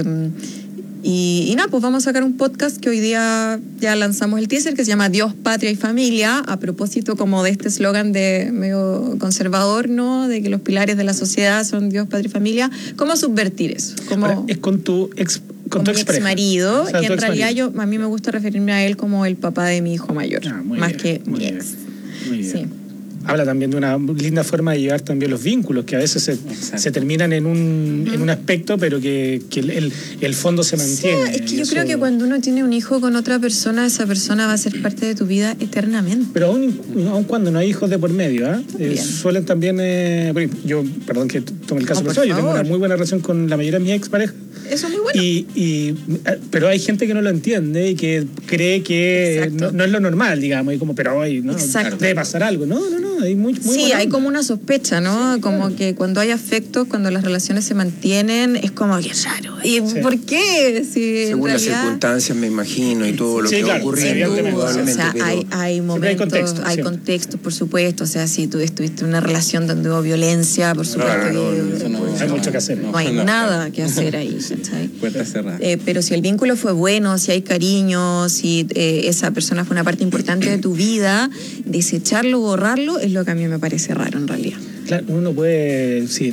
y, y nada, pues vamos a sacar un podcast que hoy día ya lanzamos el teaser, que se llama Dios, Patria y Familia, a propósito como de este eslogan de medio conservador, ¿no? De que los pilares de la sociedad son Dios, Patria y Familia. ¿Cómo subvertir eso? ¿Cómo... Ahora, es con tu ex con, con tu mi ex marido, o sea, que en realidad yo, a mí me gusta referirme a él como el papá de mi hijo mayor, ah, más bien, que mi ex. Muy bien. Sí. Habla también de una linda forma de llevar también los vínculos, que a veces se, se terminan en un, en un aspecto, pero que, que el, el fondo se mantiene. Sí, es que yo eso... creo que cuando uno tiene un hijo con otra persona, esa persona va a ser parte de tu vida eternamente. Pero aún, aún cuando no hay hijos de por medio, ¿eh? Eh, suelen también... Eh, yo, perdón que tome el caso no, personal, yo tengo una muy buena relación con la mayoría de mis exparejas. Eso es muy bueno. Y, y, pero hay gente que no lo entiende y que cree que no, no es lo normal, digamos, y como, pero hoy no debe pasar algo. No, no, no, hay muy, muy Sí, hay como una sospecha, ¿no? Sí, como claro. Que cuando hay afectos, cuando las relaciones se mantienen, es como que es raro. ¿Y sí. por qué? Si Según realidad... las circunstancias, me imagino, y todo lo sí, que claro, ha ocurrido. Sí, Probablemente, o sea, pero... hay, hay momentos, hay contextos, hay contextos, por supuesto. O sea, si tú estuviste en una relación donde hubo violencia, por supuesto. Claro, no, que, no, no, no, hay mucho que hacer. No, no hay no, nada no. que hacer ahí. Puerta cerrada. Eh, pero si el vínculo fue bueno, si hay cariño, si eh, esa persona fue una parte importante de tu vida, desecharlo, borrarlo, es lo que a mí me parece raro en realidad. Claro, uno puede, sí,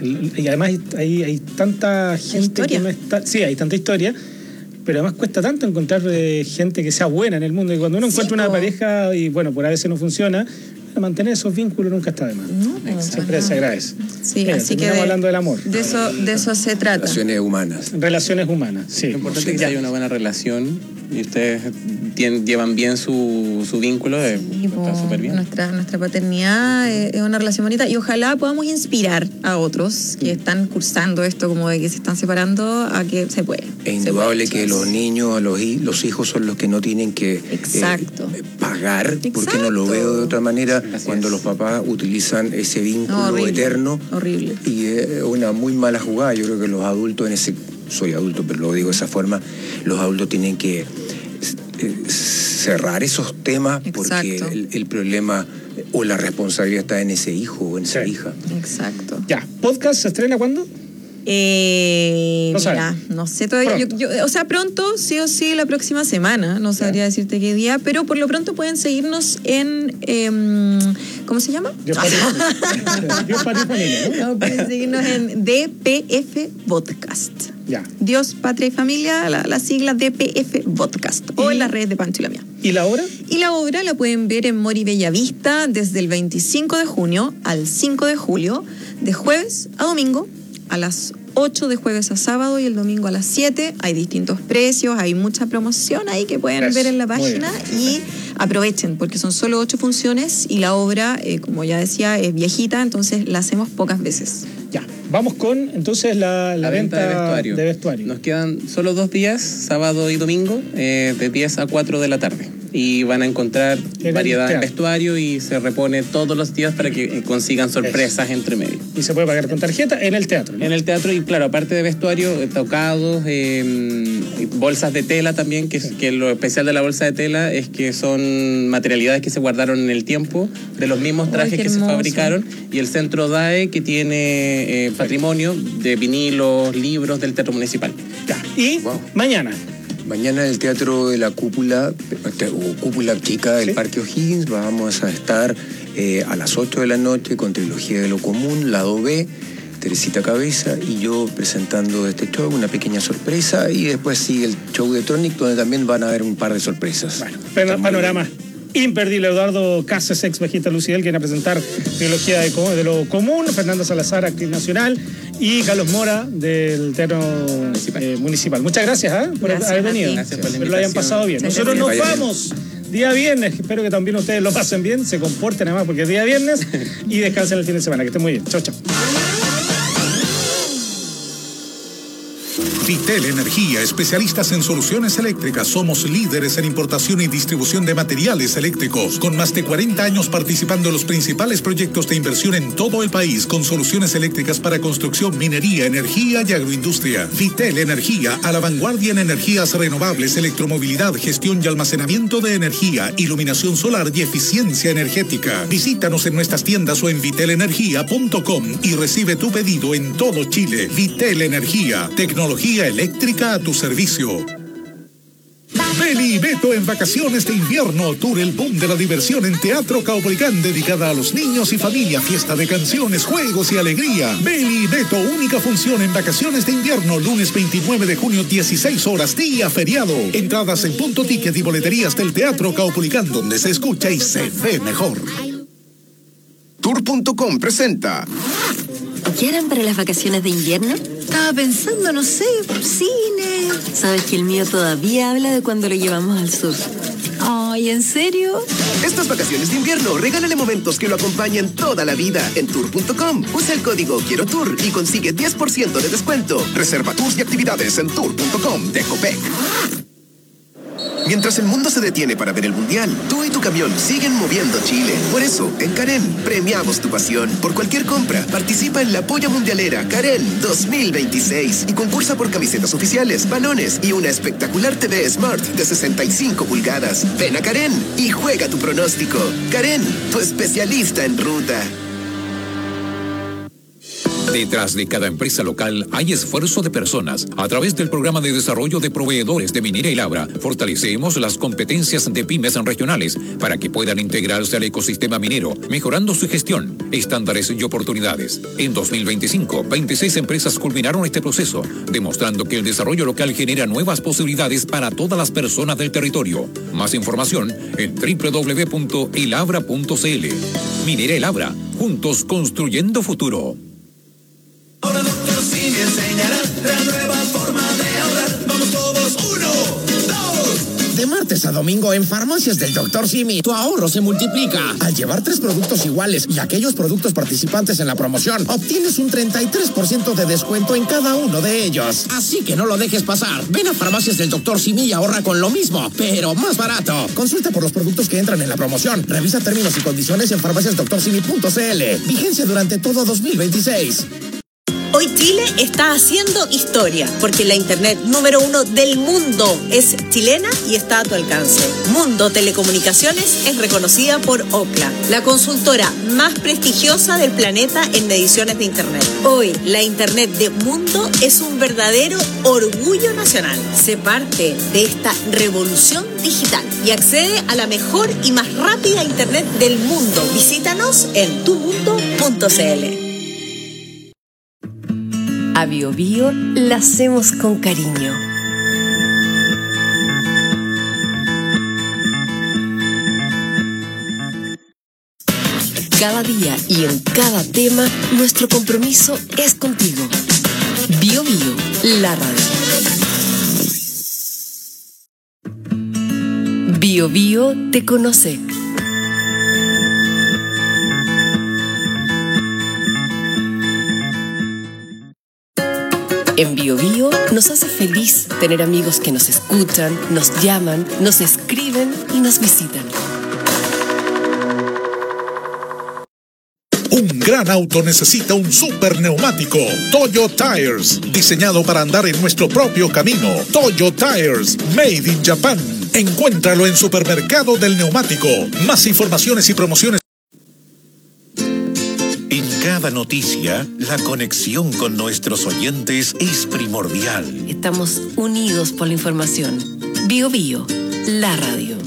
y además hay, hay tanta gente que no está, sí, hay tanta historia, pero además cuesta tanto encontrar eh, gente que sea buena en el mundo, y cuando uno encuentra sí, una pareja y bueno, por a veces no funciona, mantener esos vínculos nunca está de más. No, siempre no. se agradece. Sí, Mira, así que de, hablando del amor. De eso, de eso se trata. Relaciones humanas. Relaciones humanas, sí. Lo importante sí, es que haya una buena relación y ustedes tienen, llevan bien su, su vínculo, de, sí, está súper bien. Nuestra, nuestra paternidad es, es una relación bonita y ojalá podamos inspirar a otros que están cursando esto, como de que se están separando, a que se puede. Es indudable que los niños, los, los hijos son los que no tienen que Exacto. Eh, pagar, Exacto. porque no lo veo de otra manera. Así cuando es. Los papás utilizan ese vínculo no, horrible, eterno. Horrible. Y es una muy mala jugada. Yo creo que los adultos en ese... Soy adulto, pero lo digo de esa forma. Los adultos tienen que eh, cerrar esos temas. Exacto. Porque el, el problema o la responsabilidad está en ese hijo o en esa sí. hija. Exacto. Ya, ¿podcast se estrena cuándo? Eh, no mira, no sé todavía. Yo, yo, o sea, pronto, sí o sí, la próxima semana. No sabría yeah. decirte qué día, pero por lo pronto pueden seguirnos en. Eh, ¿Cómo se llama? Dios Patria y Familia, ¿no? No, pueden seguirnos en D P F Podcast. Ya. Dios, Patria y Familia, la, la sigla D P F Podcast. O en las redes de Pancho y la Mía. ¿Y la obra? Y la obra la pueden ver en Mori Bellavista desde el veinticinco de junio al cinco de julio, de jueves a domingo, a las ocho de jueves a sábado y el domingo a las siete. Hay distintos precios, hay mucha promoción ahí que pueden Eso, ver en la página y aprovechen porque son solo ocho funciones y la obra, eh, como ya decía, es viejita, entonces la hacemos pocas veces. Ya, Vamos con entonces la, la, La venta, venta de vestuario. de vestuario. Nos quedan solo dos días, sábado y domingo, eh, de diez a cuatro de la tarde. Y van a encontrar En variedad el de teatro. vestuario y se repone todos los días para que eh, consigan sorpresas entre medio. Y se puede pagar con tarjeta en el teatro, ¿no? En el teatro y claro, aparte de vestuario, eh, tocados, eh, bolsas de tela también, que, que lo especial de la bolsa de tela es que son materialidades que se guardaron en el tiempo de los mismos trajes Ay, qué que se hermoso. fabricaron, y el centro D A E que tiene eh, patrimonio de vinilos, libros del Teatro Municipal. Y mañana. Mañana en el Teatro de la Cúpula, o Cúpula Chica del Parque O'Higgins, vamos a estar eh, a las ocho de la noche con Trilogía de lo Común, lado B, Teresita Cabeza y yo presentando este show, una pequeña sorpresa, y después sigue el show de Tronic, donde también van a haber un par de sorpresas. Bueno, panorama imperdible. Eduardo Casas, ex Vejita Lucidel, que viene a presentar Trilogía de, Co- de lo Común, Fernando Salazar, actriz nacional, y Carlos Mora, del Teatro Municipal. Eh, Municipal. Muchas gracias ¿eh? por Gracias haber a venido. ti. Gracias por la Espero lo hayan invitación. pasado bien. Muchas Nosotros nos gracias. vamos día viernes. Espero que también ustedes lo pasen bien, se comporten además porque es día viernes, y descansen el fin de semana. Que estén muy bien. Chao, chao. Vitel Energía, especialistas en soluciones eléctricas. Somos líderes en importación y distribución de materiales eléctricos, con más de cuarenta años participando en los principales proyectos de inversión en todo el país, con soluciones eléctricas para construcción, minería, energía y agroindustria. Vitel Energía, a la vanguardia en energías renovables, electromovilidad, gestión y almacenamiento de energía, iluminación solar y eficiencia energética. Visítanos en nuestras tiendas o en vitel energía punto com y recibe tu pedido en todo Chile. Vitel Energía, tecnología eléctrica a tu servicio. Beli y Beto en vacaciones de invierno. Tour El Boom de la Diversión en Teatro Caupolicán, dedicada a los niños y familia. Fiesta de canciones, juegos y alegría. Beli y Beto, única función en vacaciones de invierno. Lunes veintinueve de junio, dieciséis horas, día feriado. Entradas en Punto Ticket y boleterías del Teatro Caupolicán, donde se escucha y se ve mejor. Tour punto com presenta. ¿Qué harán para las vacaciones de invierno? Estaba pensando, no sé, cine. ¿Sabes que el mío todavía habla de cuando lo llevamos al sur? Ay, ¿en serio? Estas vacaciones de invierno, regálale momentos que lo acompañen toda la vida en tour punto com. Usa el código Quiero Tour y consigue diez por ciento de descuento. Reserva tours y actividades en tour punto com de Copec. Mientras el mundo se detiene para ver el Mundial, tú y tu camión siguen moviendo Chile. Por eso, en Carén, premiamos tu pasión. Por cualquier compra, participa en la Polla Mundialera Carén dos mil veintiséis y concursa por camisetas oficiales, balones y una espectacular T V Smart de sesenta y cinco pulgadas. Ven a Carén y juega tu pronóstico. Carén, tu especialista en ruta. Detrás de cada empresa local hay esfuerzo de personas. A través del programa de desarrollo de proveedores de Minera y Labra, fortalecemos las competencias de pymes regionales para que puedan integrarse al ecosistema minero, mejorando su gestión, estándares y oportunidades. En dos mil veinticinco, veintiséis empresas culminaron este proceso, demostrando que el desarrollo local genera nuevas posibilidades para todas las personas del territorio. Más información en doble u doble u doble u punto elabra punto c l. Minera y Labra, juntos construyendo futuro. Ahora doctor Simi enseñará la nueva forma de ahorrar. Vamos todos, uno, dos. De martes a domingo en Farmacias del doctor Simi, tu ahorro se multiplica. Al llevar tres productos iguales y aquellos productos participantes en la promoción, obtienes un treinta y tres por ciento de descuento en cada uno de ellos. Así que no lo dejes pasar. Ven a Farmacias del doctor Simi y ahorra con lo mismo, pero más barato. Consulta por los productos que entran en la promoción. Revisa términos y condiciones en farmacias doctor simi punto c l. Vigencia durante todo dos mil veintiséis. Hoy Chile está haciendo historia, porque la internet número uno del mundo es chilena y está a tu alcance. Mundo Telecomunicaciones es reconocida por Ookla, la consultora más prestigiosa del planeta en mediciones de internet. Hoy, la internet de Mundo es un verdadero orgullo nacional. Sé parte de esta revolución digital y accede a la mejor y más rápida internet del mundo. Visítanos en tu mundo punto c l. A Bio Bio la hacemos con cariño. Cada día y en cada tema, nuestro compromiso es contigo. Bio Bio, la radio. Bio Bio te conoce. En Bio Bio nos hace feliz tener amigos que nos escuchan, nos llaman, nos escriben y nos visitan. Un gran auto necesita un super neumático. Toyo Tires, diseñado para andar en nuestro propio camino. Toyo Tires, made in Japan. Encuéntralo en Supermercado del Neumático. Más informaciones y promociones. En cada noticia, la conexión con nuestros oyentes es primordial. Estamos unidos por la información. Bio Bio, la radio.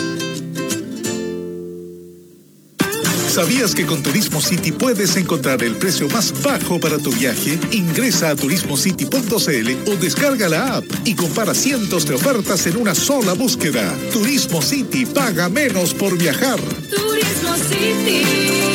¿Sabías que con Turismo City puedes encontrar el precio más bajo para tu viaje? Ingresa a turismo city punto c l o descarga la app y compara cientos de ofertas en una sola búsqueda. Turismo City, paga menos por viajar. Turismo City.